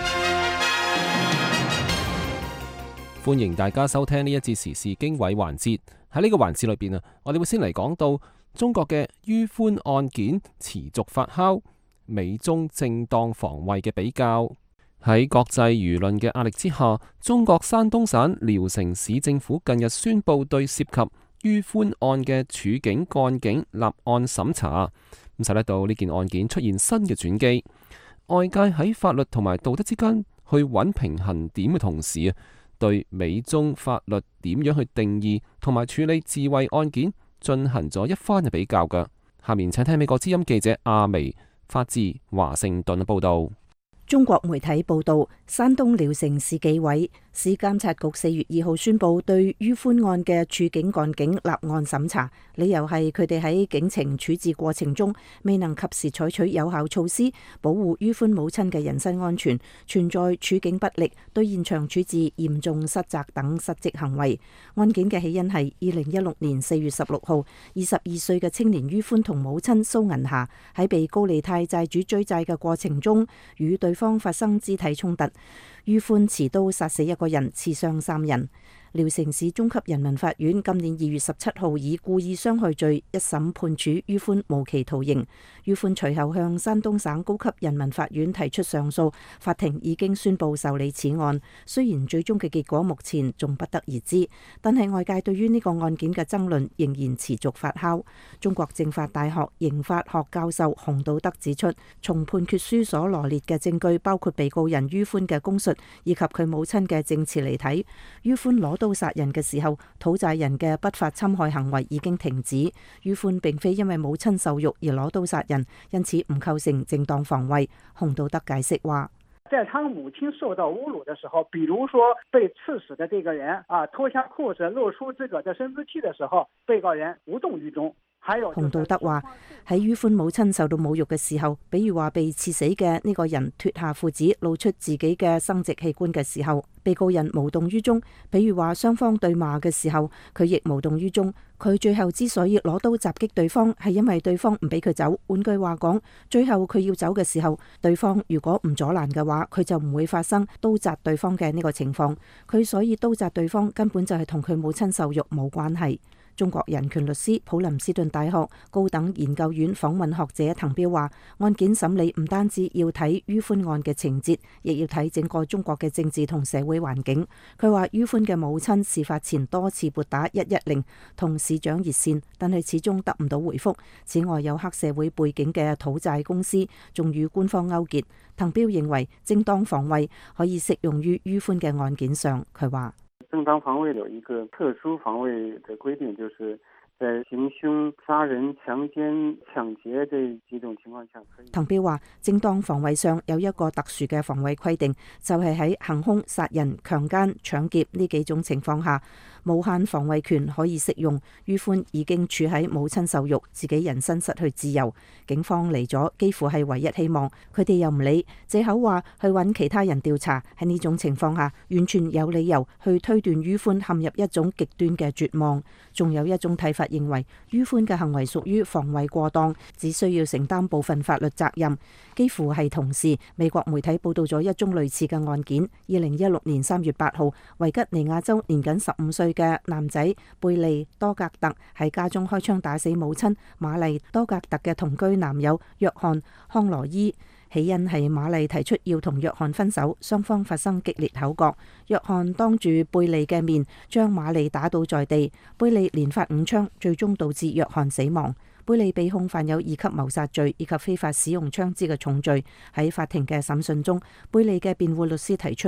歡迎大家收聽呢一節時事經緯環節。喺呢個環節裏邊啊，我哋會先嚟講到中國嘅于寬案件持續發酵，美中正當防衛嘅比較。喺國際輿論嘅壓力之下，中國山東省聊城市政府近日宣布對涉及于寬案嘅處境幹警立案審查。咁使得到呢件案件出現新嘅轉機，外界喺法律同埋道德之間去揾平衡點嘅同時啊，對美中法律點樣去定義同埋處理自衛案件進行咗一番嘅比較㗎。下面請聽美國之音記者阿薇發自華盛頓嘅報道。 中國媒體報道，山東聊城市紀委市監察局四月二號宣布對于寬案嘅處境幹警立案審查，理由係佢哋喺警情處置過程中未能及時採取有效措施保護于寬母親嘅人身安全，存在處境不力、對現場處置嚴重失責等失職行為。案件嘅起因係二零一六年四月十六號，二十二歲嘅青年于寬同母親蘇銀霞喺被高利貸債主追債嘅過程中與對方發生肢體衝突，于寬持刀殺死一個人，刺傷三人。聊城市中級人民法院今年二月十七號以故意傷害罪一審判處于寬無期徒刑。于寬隨後向山東省高級人民法院提出上訴，法庭已經宣布受理此案。雖然最終嘅結果目前仲不得而知，但係外界對於呢個案件嘅爭論仍然持續發酵。中國政法大學刑法學教授洪道德指出，從判決書所羅列嘅證據，包括被告人于寬嘅供述以及佢母親嘅證詞嚟睇，于寬攞刀殺人嘅時候，討債人嘅不法侵害行為已經停止。于寬並非因為母親受辱而攞刀殺人，因此唔構成正當防衛。洪道德解釋話， 在他母親受到侮辱的時候，比如說被刺死的這個人啊，脫下褲子露出自個的生殖器的時候，被告人無動於衷。 洪道德話，喺于寬母親受到侮辱嘅時候，比如話被刺死嘅呢個人脫下褲子露出自己嘅生殖器官嘅時候，被告人無動於衷。比如話雙方對罵嘅時候，佢亦無動於衷。佢最後之所以攞刀襲擊對方，係因為對方唔俾佢走。換句話講，最後佢要走嘅時候，對方如果唔阻攔嘅話，佢就唔會發生刀襲對方嘅呢個情況。佢所以刀襲對方根本就係同佢母親受辱冇關係。中國人權律師、普林斯頓大學高等研究院訪問學者滕彪話，案件審理唔單止要睇于寬案嘅情節，亦要睇整個中國嘅政治同社會環境。佢話于寬嘅母親事發前多次撥打一一零同市長熱線，但係始終得唔到回覆。此外，有黑社會背景嘅討債公司仲與官方勾結。滕彪認為正當防衛可以適用於于寬嘅案件上。佢話， 正當防衛有一個特殊防衛的規定，就是在行兇、殺人、強姦、搶劫這幾種情況下可以。 滕彪話，正當防衛上有一個特殊嘅防衛規定，就係喺行兇、殺人、強姦、搶劫呢幾種情況下，無限防衛權可以適用。于寬已經處喺母親受辱、自己人身失去自由，警方嚟咗幾乎係唯一希望，佢哋又唔理，借口話去揾其他人調查。喺呢種情況下，完全有理由去推斷于寬陷入一種極端嘅絕望。仲有一種睇法認為，于寬嘅行為屬於防衛過當，只需要承擔部分法律責任。幾乎係同時，美國媒體報道咗一宗類似嘅案件。二零一六年三月八號，維吉尼亞州年僅十五歲嘅男仔貝利多格特喺家中開槍打死母親瑪麗多格特嘅同居男友約翰康羅伊。起因係瑪麗提出要同約翰分手，雙方發生激烈口角。約翰當住貝利嘅面將瑪麗打倒在地，貝利連發五槍，最終導致約翰死亡。貝利被控犯有二級謀殺罪以及非法使用槍支嘅重罪。喺法庭嘅審訊中，貝利嘅辯護律師提出，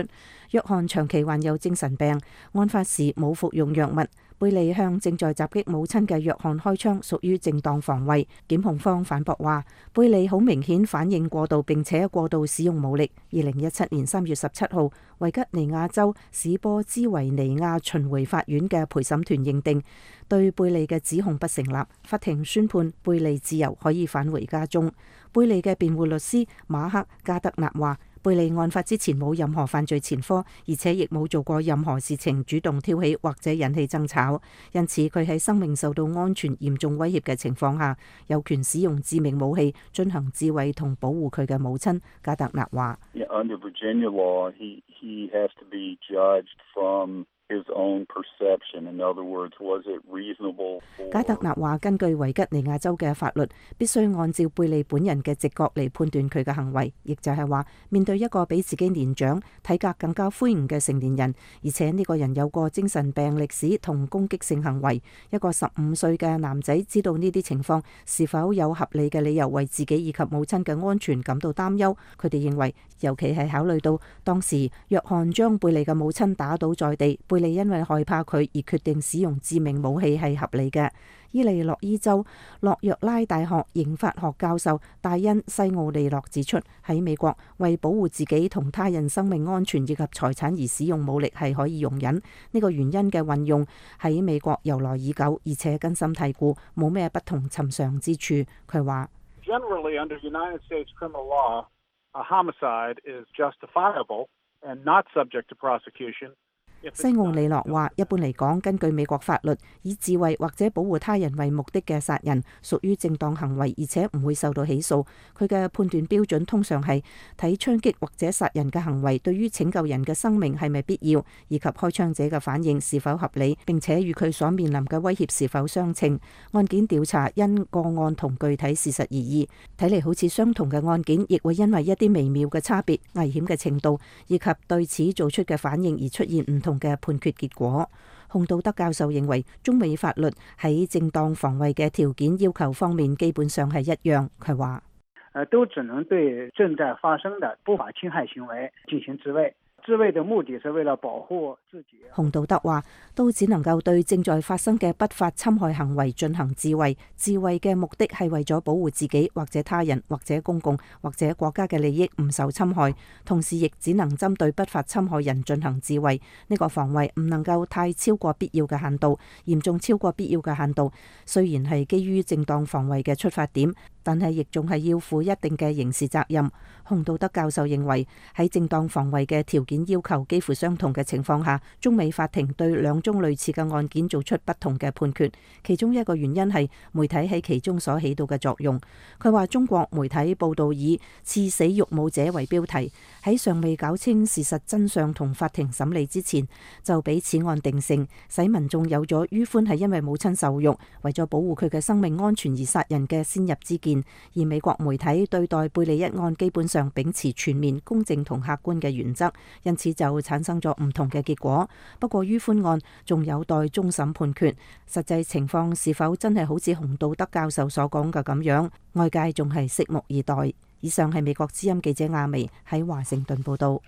約翰長期患有精神病，案發時冇服用藥物。貝利向正在襲擊母親嘅約翰開槍，屬於正當防衛。檢控方反駁話，貝利好明顯反應過度，並且過度使用武力。二零一七年三月十七號，維吉尼亞州史波茲維尼亞巡迴法院嘅陪審團認定對貝利嘅指控不成立，法庭宣判貝利自由，可以返回家中。貝利嘅辯護律師馬克加德納話，貝利案發之前冇任何犯罪前科，而且亦冇做過任何事情主動挑起或者引起爭吵，因此佢喺生命受到安全嚴重威脅嘅情況下，有權使用致命武器進行自衛同保護佢嘅母親。加德納話 ：Under Virginia law, he he has to be judged from his own perception. In other words, was it reasonable? 加德納話：根據維吉尼亞州嘅法律，必須按照貝利本人嘅直覺嚟判斷佢嘅行為，亦就係話面對一個比自己年長、體格更加魁梧嘅成年人，而且呢個人有過精神病歷史同攻擊性行為，一個十五歲嘅男仔知道呢啲情況，是否有合理嘅理由為自己以及母親嘅安全感到擔憂？佢哋認為，尤其係考慮到當時約翰將貝利嘅母親打倒在地，貝利因為害怕佢而決定使用致命武器係合理嘅。伊利諾伊州洛約拉大學刑法學教授戴恩西奧利諾指出，喺美國為保護自己同他人生命安全以及財產而使用武力係可以容忍。呢個原因嘅運用喺美國由來已久，而且根深蒂固，冇咩不同尋常之處。佢話 ：Generally under United States criminal law, a homicide is justifiable and not subject to prosecution. 西奧利諾話：一般嚟講，根據美國法律，以自衛或者保護他人為目的嘅殺人屬於正當行為，而且唔會受到起訴。佢嘅判斷標準通常係睇槍擊或者殺人嘅行為對於拯救人嘅生命係咪必要，以及開槍者嘅反應是否合理，並且與佢所面臨嘅威脅是否相稱。案件調查因個案同具體事實而異，睇嚟好似相同嘅案件，亦會因為一啲微妙嘅差別、危險嘅程度以及對此做出嘅反應而出現唔同嘅判決結果。洪道德教授認為，中美法律喺正當防衛嘅條件要求方面基本上係一樣。佢話： 誒，都只能對正在發生的不法侵害行為進行自衛。自衛的目的是為了保護自己。 洪道德話，都只能夠對正在發生嘅不法侵害行為進行自衛。自衛嘅目的係為咗保護自己或者他人或者公共或者國家嘅利益唔受侵害，同時亦只能針對不法侵害人進行自衛。呢個防衛唔能夠太超過必要嘅限度，嚴重超過必要嘅限度。雖然係基於正當防衛嘅出發點，但係亦仲係要負一定嘅刑事責任。洪道德教授認為，喺正當防衛嘅條件要求幾乎相同嘅情況下，中美法庭對兩宗類似嘅案件做出不同嘅判決。其中一個原因係媒體喺其中所起到嘅作用。佢話中國媒體報道以刺死育母者為標題，喺尚未搞清事實真相同法庭審理之前，就俾此案定性，使民眾有咗於歡係因為母親受辱，為咗保護佢嘅生命安全而殺人嘅先入之見。而美國媒體對待貝利一案基本上秉持全面公正同客觀嘅原則，因此就產生咗唔同嘅結果。不過於歡案仲有待終審判決，實際情況是否真係好似洪道德教授所講嘅咁樣，外界仲係拭目以待。以上係美國之音記者亞薇喺華盛頓報道。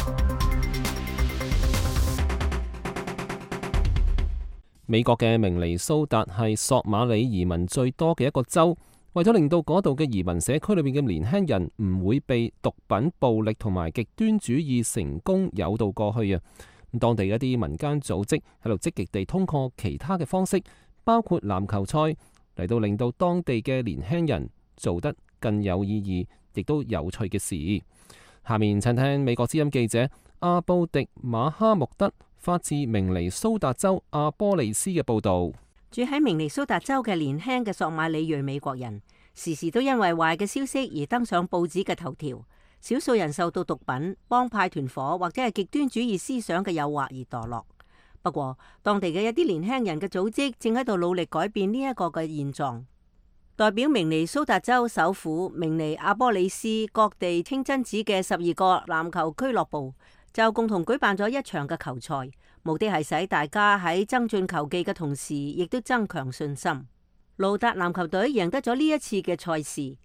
美國嘅明尼蘇達係索馬里移民最多嘅一個州。為咗令到嗰度嘅移民社區裏面嘅年輕人唔會被毒品、暴力同埋極端主義成功誘導過去啊，咁當地一啲民間組織喺度積極地通過其他嘅方式，包括籃球賽嚟到令到當地嘅年輕人做得更有意義，亦都有趣嘅事。下面請聽美國之音記者阿布迪馬哈穆德發自明尼蘇達州阿波利斯嘅報道。 住喺明尼蘇達州嘅年輕嘅索馬里裔美國人，時時都因為壞嘅消息而登上報紙嘅頭條。少數人受到毒品、幫派團伙或者係極端主義思想嘅誘惑而墮落。不過，當地嘅一啲年輕人嘅組織正喺度努力改變呢一個嘅現狀。代表明尼蘇達州首府明尼阿波利斯各地清真寺嘅十二個籃球俱樂部就共同舉辦咗一場嘅球賽。目的係使大家喺增進球技嘅同時，亦都增強信心。盧達籃球隊贏得咗呢一次嘅賽事。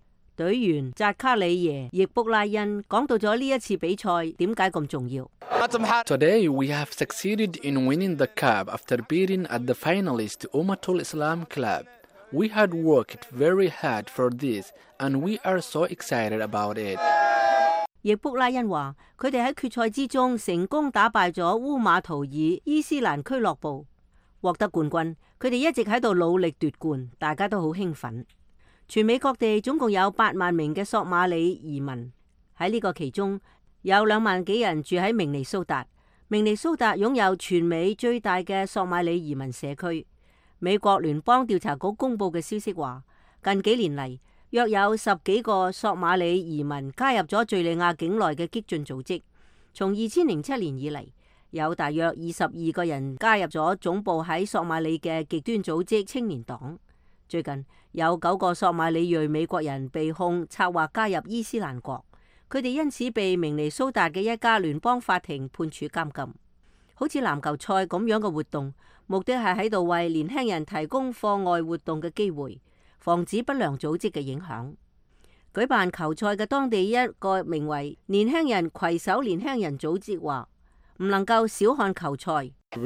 隊員扎卡里耶·易卜拉欣講到咗呢一次比賽點解咁重要。 Today we have succeeded in winning the cup after beating at the finalist Ummatul Islam Club. We had worked very hard for this, and we are so excited about it. 易卜拉欣話：佢哋喺決賽之中成功打敗咗烏馬圖爾伊斯蘭俱樂部，獲得冠軍。佢哋一直喺度努力奪冠，大家都好興奮。全美各地總共有八萬名嘅索馬里移民，喺呢個其中有兩萬幾人住喺明尼蘇達。明尼蘇達擁有全美最大嘅索馬里移民社區。美國聯邦調查局公佈嘅消息話，近幾年嚟約有十幾個索馬里移民加入咗敘利亞境內嘅激進組織。從二千零七年以嚟，有大約二十二個人加入咗總部喺索馬里嘅極端組織青年黨。最近有九個索馬里裔美國人被控策劃加入伊斯蘭國，佢哋因此被明尼蘇達嘅一家聯邦法庭判處監禁。好似籃球賽咁樣嘅活動，目的係喺度為年輕人提供課外活動嘅機會，防止不良組織嘅影響。舉辦球賽嘅當地一個名為年輕人攜手年輕人組織話，唔能夠小看球賽。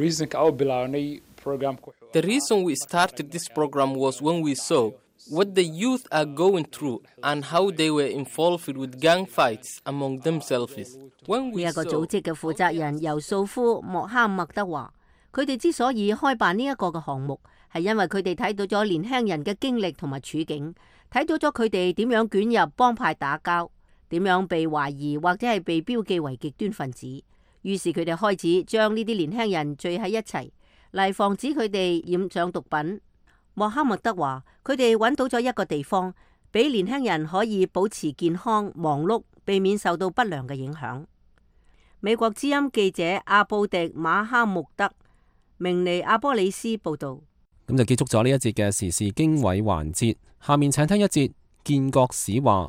The reason we started this program was when we saw what the youth are going through and how they were involved with gang fights among themselves. 呢一個組織嘅負責人尤素夫莫哈默德話，佢哋之所以開辦呢一個嘅項目，係因為佢哋睇到咗年輕人嘅經歷同埋處境，睇到咗佢哋點樣捲入幫派打交，點樣被懷疑或者係被標記為極端分子。於是佢哋開始將呢啲年輕人聚喺一齊，嚟防止佢哋染上毒品。莫哈默德話：佢哋揾到咗一個地方，俾年輕人可以保持健康、忙碌，避免受到不良嘅影響。美國之音記者阿布迪馬哈穆德，明尼阿波里斯報導。 咁就結束咗呢一節嘅時事經緯環節，下面請聽一節建國史話。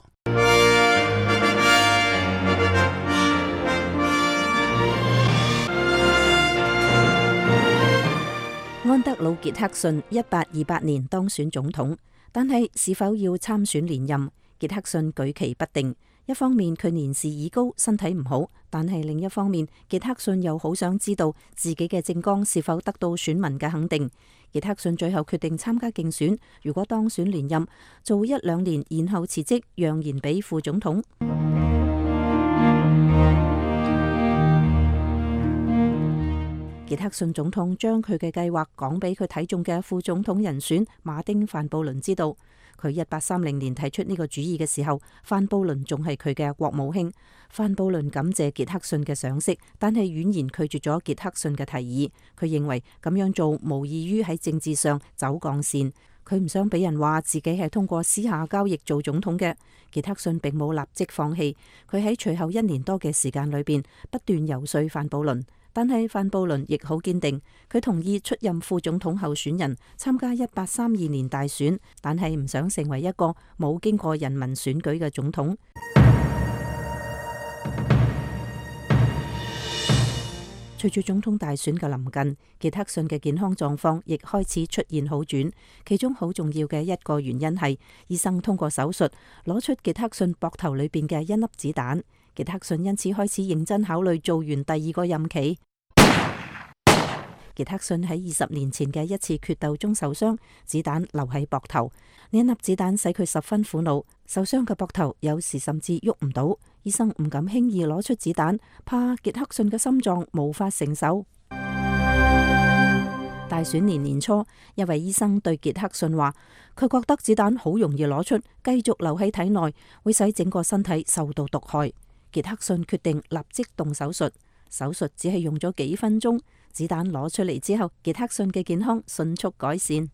安德魯傑克遜一八二八年當選總統，但係是，是否要參選連任，傑克遜舉棋不定。一方面佢年事已高，身體唔好，但係另一方面傑克遜又好想知道自己嘅政綱是否得到選民嘅肯定。傑克遜最後決定參加競選，如果當選連任，做一兩年，然後辭職，讓賢俾副總統。傑克遜總統將佢嘅計劃講俾佢睇中嘅副總統人選馬丁·范布倫知道。佢一八三零年提出呢個主意嘅時候，范布倫仲係佢嘅國務卿。范布倫感謝傑克遜嘅賞識，但係婉言拒絕咗傑克遜嘅提議。佢認為咁樣做無異於喺政治上走鋼線。佢唔想俾人話自己係通過私下交易做總統嘅。傑克遜並冇立即放棄，佢喺隨後一年多嘅時間裏邊不斷遊說范布倫。但係范布倫亦好堅定，佢同意出任副總統候選人，參加一八三二年大選，但係唔想成為一個冇經過人民選舉嘅總統。隨住總統大選嘅臨近，傑克遜嘅健康狀況亦開始出現好轉，其中好重要嘅一個原因係醫生通過手術攞出傑克遜膊頭裏邊嘅一粒子彈。傑克遜因此開始認真考慮做完第二個任期。傑克遜喺二十年前嘅一次決鬥中受傷，子彈留喺膊頭，呢一粒子彈使佢十分苦惱，受傷嘅膊頭有時甚至喐唔到，醫生唔敢輕易攞出子彈，怕傑克遜嘅心臟無法承受。大選年年初，一位醫生對傑克遜話，佢覺得子彈好容易攞出，繼續留喺體內會使整個身體受到毒害。傑克遜決定立即動手術，手術只係用咗幾分鐘，子彈攞出嚟之後，傑克遜嘅健康迅速改善。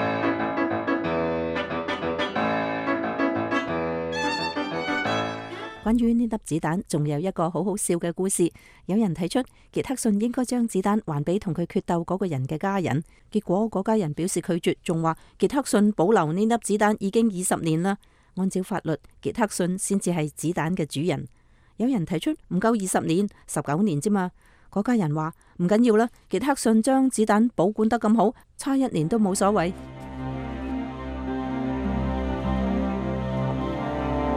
關於呢粒子彈，仲有一個好好笑嘅故事。有人提出傑克遜應該將子彈還俾同佢決鬥嗰個人嘅家人，結果嗰家人表示拒絕，仲話傑克遜保留呢粒子彈已經二十年啦。按照法律，傑克遜先至係子彈嘅主人。有人提出唔夠二十年，十九年啫嘛。嗰家人話唔緊要啦，傑克遜將子彈保管得咁好，差一年都冇所謂。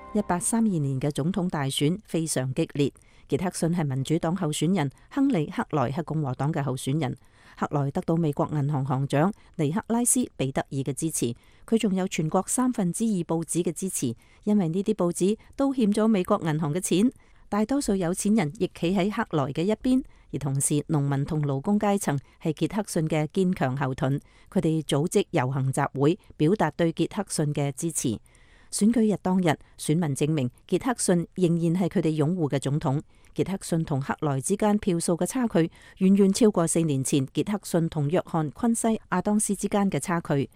一八三二年嘅總統大選非常激烈，傑克遜係民主黨候選人，亨利克萊係共和黨嘅候選人。克萊得到美國銀行行長尼克拉斯彼得爾嘅支持，佢仲有全國三分之二報紙嘅支持，因為呢啲報紙都欠咗美國銀行嘅錢。大多數有錢人亦企喺克萊嘅一邊，而同時農民同勞工階層係傑克遜嘅堅強後盾，佢哋組織遊行集會，表達對傑克遜嘅支持。選舉日當日，選民證明傑克遜仍然係佢哋擁護嘅總統。傑克遜同克萊之間票數嘅差距遠遠超過四年前傑克遜同約翰昆西亞當斯之間嘅差距。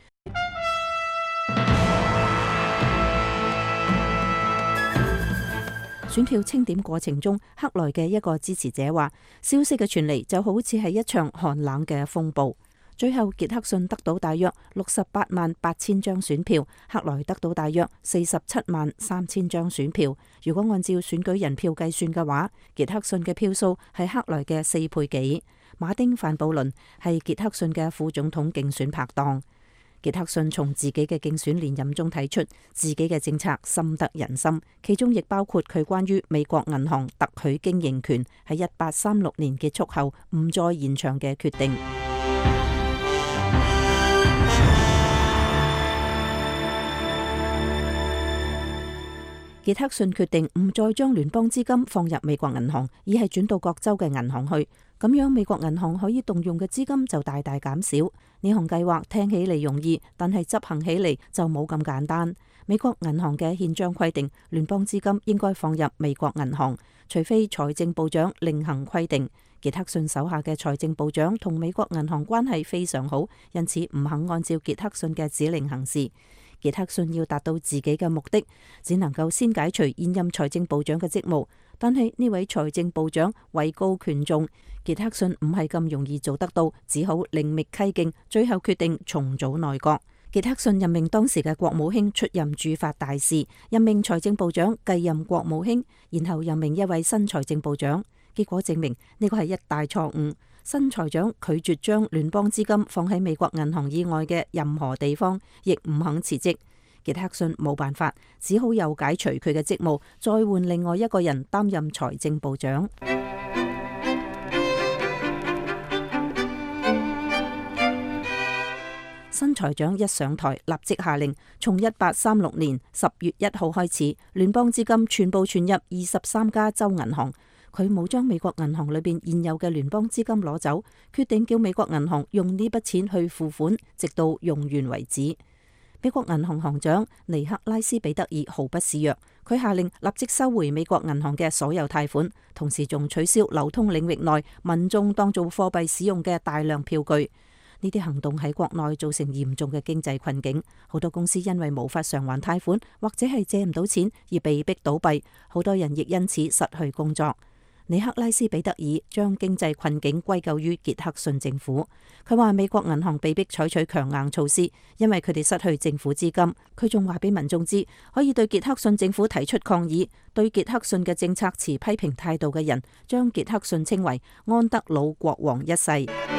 選票清點過程中，克萊嘅一個支持者話：消息嘅傳嚟就好似係一場寒冷嘅風暴。最後，傑克遜得到大約六十八萬八千張選票，克萊得到大約四十七萬三千張選票。如果按照選舉人票計算嘅話，傑克遜嘅票數係克萊嘅四倍幾。馬丁范布倫係傑克遜嘅副總統競選拍檔。傑克遜從自己嘅競選連任中睇出自己嘅政策深得人心，其中亦包括佢關於美國銀行特許經營權喺一八三六年結束後唔再延長嘅決定。傑克遜決定唔再將聯邦資金放入美國銀行，而係轉到各州嘅銀行去。咁樣美國銀行可以動用嘅資金就大大減少。呢項計劃聽起嚟容易，但係執行起嚟就冇咁簡單。美國銀行嘅憲章規定，聯邦資金應該放入美國銀行，除非財政部長另行規定。傑克遜手下嘅財政部長同美國銀行關係非常好，因此唔肯按照傑克遜嘅指令行事。傑克遜要達到自己嘅目的，只能夠先解除現任財政部長嘅職務。但係呢位財政部長位高權重，傑克遜唔係咁容易做得到，只好另覓蹊徑，最後決定重組內閣。傑克遜任命當時嘅國務卿出任駐法大使，任命財政部長繼任國務卿，然後任命一位新財政部長。結果證明呢個係一大錯誤。新財長拒絕將聯邦資金放喺美國銀行以外嘅任何地方，亦唔肯辭職。傑克遜冇辦法，只好又解除佢嘅職務，再換另外一個人擔任財政部長。新財長一上台，立即下令從一八三六年十月一號開始，聯邦資金全部存入二十三家州銀行。佢冇將美國銀行裏邊現有嘅聯邦資金攞走，決定叫美國銀行用呢筆錢去付款，直到用完為止。美國銀行行長尼克拉斯彼得爾毫不示弱，佢下令立即收回美國銀行嘅所有貸款，同時仲取消流通領域內民眾當做貨幣使用嘅大量票據。呢啲行動喺國內造成嚴重嘅經濟困境，好多公司因為無法償還貸款或者係借唔到錢而被逼倒閉，好多人亦因此失去工作。尼克拉斯彼得爾將經濟困境歸咎於傑克遜政府，佢話美國銀行被迫採取強硬措施，因為佢哋失去政府資金。佢仲話俾民眾知，可以對傑克遜政府提出抗議。對傑克遜嘅政策持批評態度嘅人，將傑克遜稱為安德魯國王一世。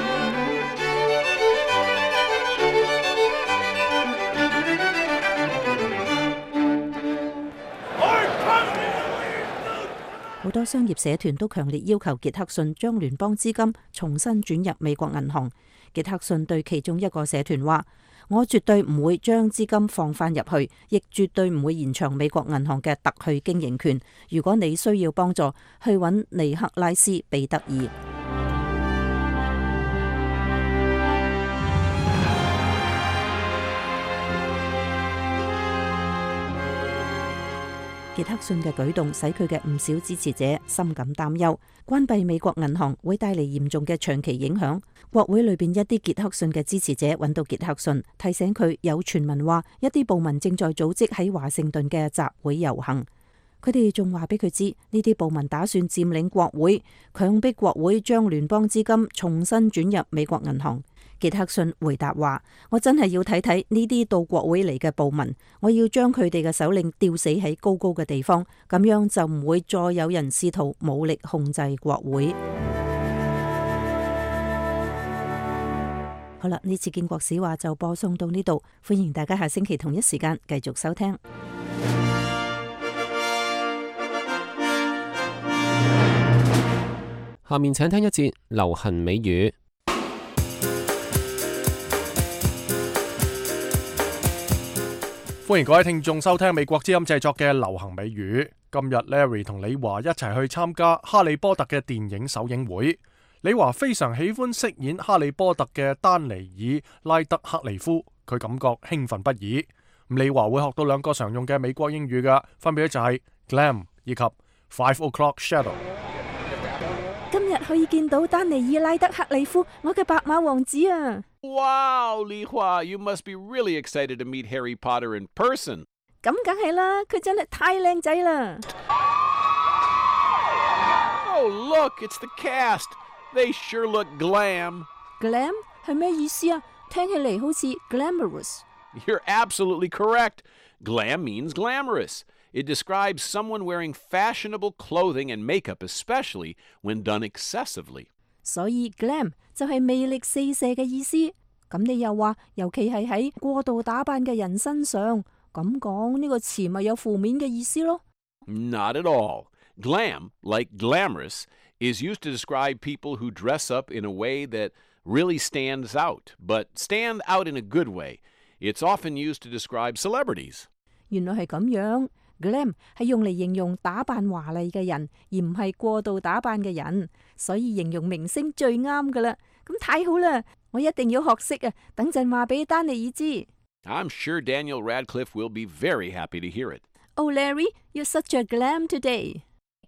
好多商業社團都強烈要求傑克遜將聯邦資金重新轉入美國銀行。傑克遜對其中一個社團話：我絕對唔會將資金放翻入去，亦絕對唔會延長美國銀行嘅特許經營權。如果你需要幫助，去揾尼克拉斯彼得爾。傑克遜嘅舉動使佢嘅唔少支持者深感擔憂，關閉美國銀行會帶嚟嚴重嘅長期影響。國會裏邊一啲傑克遜嘅支持者揾到傑克遜，提醒佢有傳聞話一啲暴民正在組織喺華盛頓嘅集會遊行。佢哋仲話俾佢知，呢啲暴民打算佔領國會，強迫國會將聯邦資金重新轉入美國銀行。傑克遜回答話：我真係要睇睇呢啲到國會嚟嘅暴民，我要將佢哋嘅首領吊死喺高高嘅地方，咁樣就唔會再有人試圖武力控制國會。好啦，呢次建國史話就播送到呢度，歡迎大家下星期同一時間繼續收聽。 下面請聽一節流行美語。 歡迎各位聽眾收聽美國之音製作嘅流行美語。今日 Larry 同李華一齊去參加哈利波特嘅電影首映會。李華非常喜歡飾演哈利波特嘅丹尼爾拉德克利夫，佢感覺興奮不已。李華會學到兩個常用嘅美國英語嘅，分別就係 glam 以及 five o'clock shadow。 今日可以見到丹尼爾拉德克利夫，我嘅白馬王子啊！ Wow, Li Hua, you must be really excited to meet Harry Potter in person. 咁梗係啦，佢真係太靚仔啦！ Oh, look, it's the cast. They sure look glam. Glam 係咩意思啊？聽起嚟好似 glamorous。 You're absolutely correct. Glam means glamorous. It describes someone wearing fashionable clothing and makeup, especially when done excessively. 所以 glam 就係魅力四射嘅意思。咁你又話，尤其係喺過度打扮嘅人身上，咁講呢個詞咪有負面嘅意思咯？ Not at all. Glam, like glamorous, is used to describe people who dress up in a way that really stands out, but stand out in a good way. It's often used to describe celebrities. 原來係咁樣。Glam 係用嚟形容打扮華麗嘅人，而唔係過度打扮嘅人，所以形容明星最啱噶啦。咁太好啦，我一定要學識啊！等陣話俾丹尼爾知。 I'm sure Daniel Radcliffe will be very happy to hear it. Oh, Larry, you're such a glam today.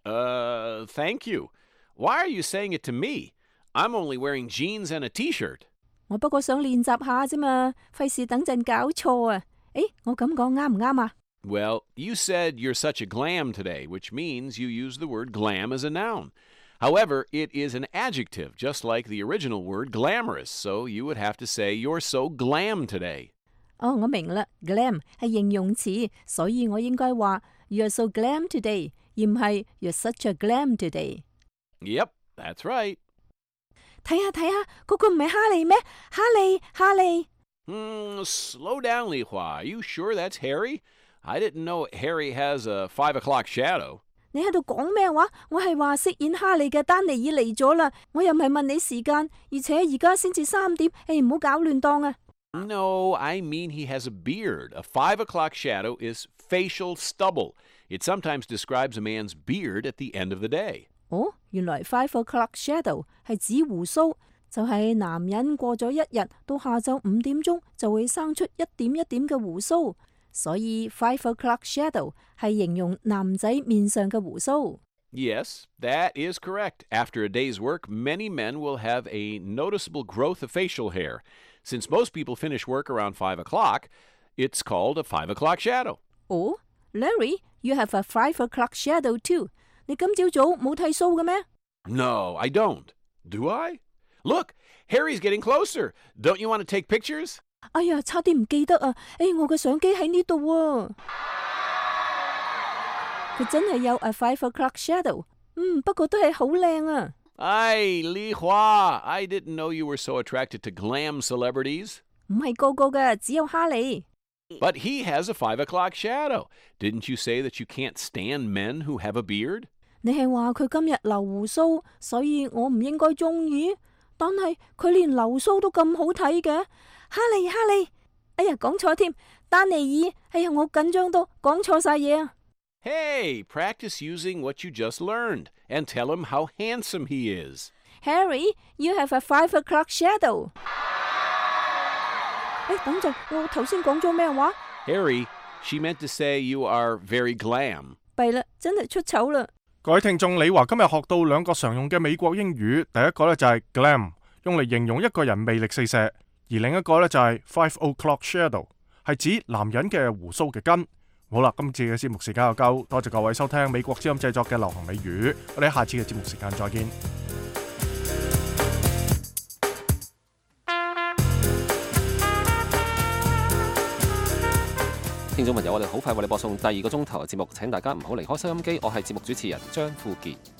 Uh, thank you. Why are you saying it to me? I'm only wearing jeans and a T-shirt. 我不過想練習下啫嘛，費事等陣搞錯啊！誒，我咁講啱唔啱啊？ Well, you said you're such a glam today, which means you use the word glam as a noun. However, it is an adjective, just like the original word glamorous, so you would have to say you're so glam today. 哦，我明啦 ，glam 係形容詞，所以我應該話 You're so glam today， 而唔係 You're such a glam today。 Yep, that's right. 睇下睇下，嗰個唔係哈利咩？哈利，哈利。 Hmm, slow down, Li Hua. Are you sure that's Harry? I didn't know Harry has a five o'clock shadow. 你喺度講咩話？我係話飾演哈利嘅丹尼爾嚟咗啦，我又唔係問你時間，而且而家先至三點，誒唔好搞亂檔啊！ No, I mean he has a beard. A five o'clock shadow is facial stubble. It sometimes describes a man's beard at the end of the day. 哦，原來 five o'clock shadow 係指鬍鬚，就係男人過咗一日到下晝五點鐘就會生出一點一點嘅鬍鬚。所以 five o'clock shadow 係形容男仔面上嘅鬍鬚。 Yes, that is correct. After a day's work, many men will have a noticeable growth of facial hair. Since most people finish work around five o'clock, it's called a five o'clock shadow. Oh, Larry, you have a five o'clock shadow too. 你今朝早冇剃鬚嘅咩？ No, I don't. Do I? Look, Harry's getting closer. Don't you want to take pictures? 哎呀，差啲唔記得啊！誒，我嘅相機喺呢度喎。佢真係有 a five o'clock shadow。嗯，不過都係好靚啊。 唉，Li Hua, I didn't know you were so attracted to glam celebrities. 唔係個個嘅，只有哈利。 But he has a five o'clock shadow. Didn't you say that you can't stand men who have a beard? 你係話佢今日留鬍鬚，所以我唔應該中意。但係佢連留鬚都咁好睇嘅。哈利，哈利，哎呀，講錯添，丹尼爾，哎呀，我緊張到講錯晒嘢啊！ Hey, practice using what you just learned and tell him how handsome he is. Harry, you have a five o'clock shadow. 誒，等陣，我頭先講咗咩話 Harry, she meant to say you are very glam. 弊啦，真係出醜啦！ 各位聽眾，李華今日學到兩個常用嘅美國英語，第一個呢就係 glam， 用嚟形容一個人魅力四射。而另一個呢，就係 five o'clock shadow， 係指男人嘅鬍鬚嘅根。好啦，今次嘅節目時間又夠，多謝各位收聽美國之音製作嘅流行美語，我哋下次嘅節目時間再見。 聽眾朋友，我哋好快為你播送第二個鐘頭嘅節目，請大家唔好離開收音機，我係節目主持人張富傑。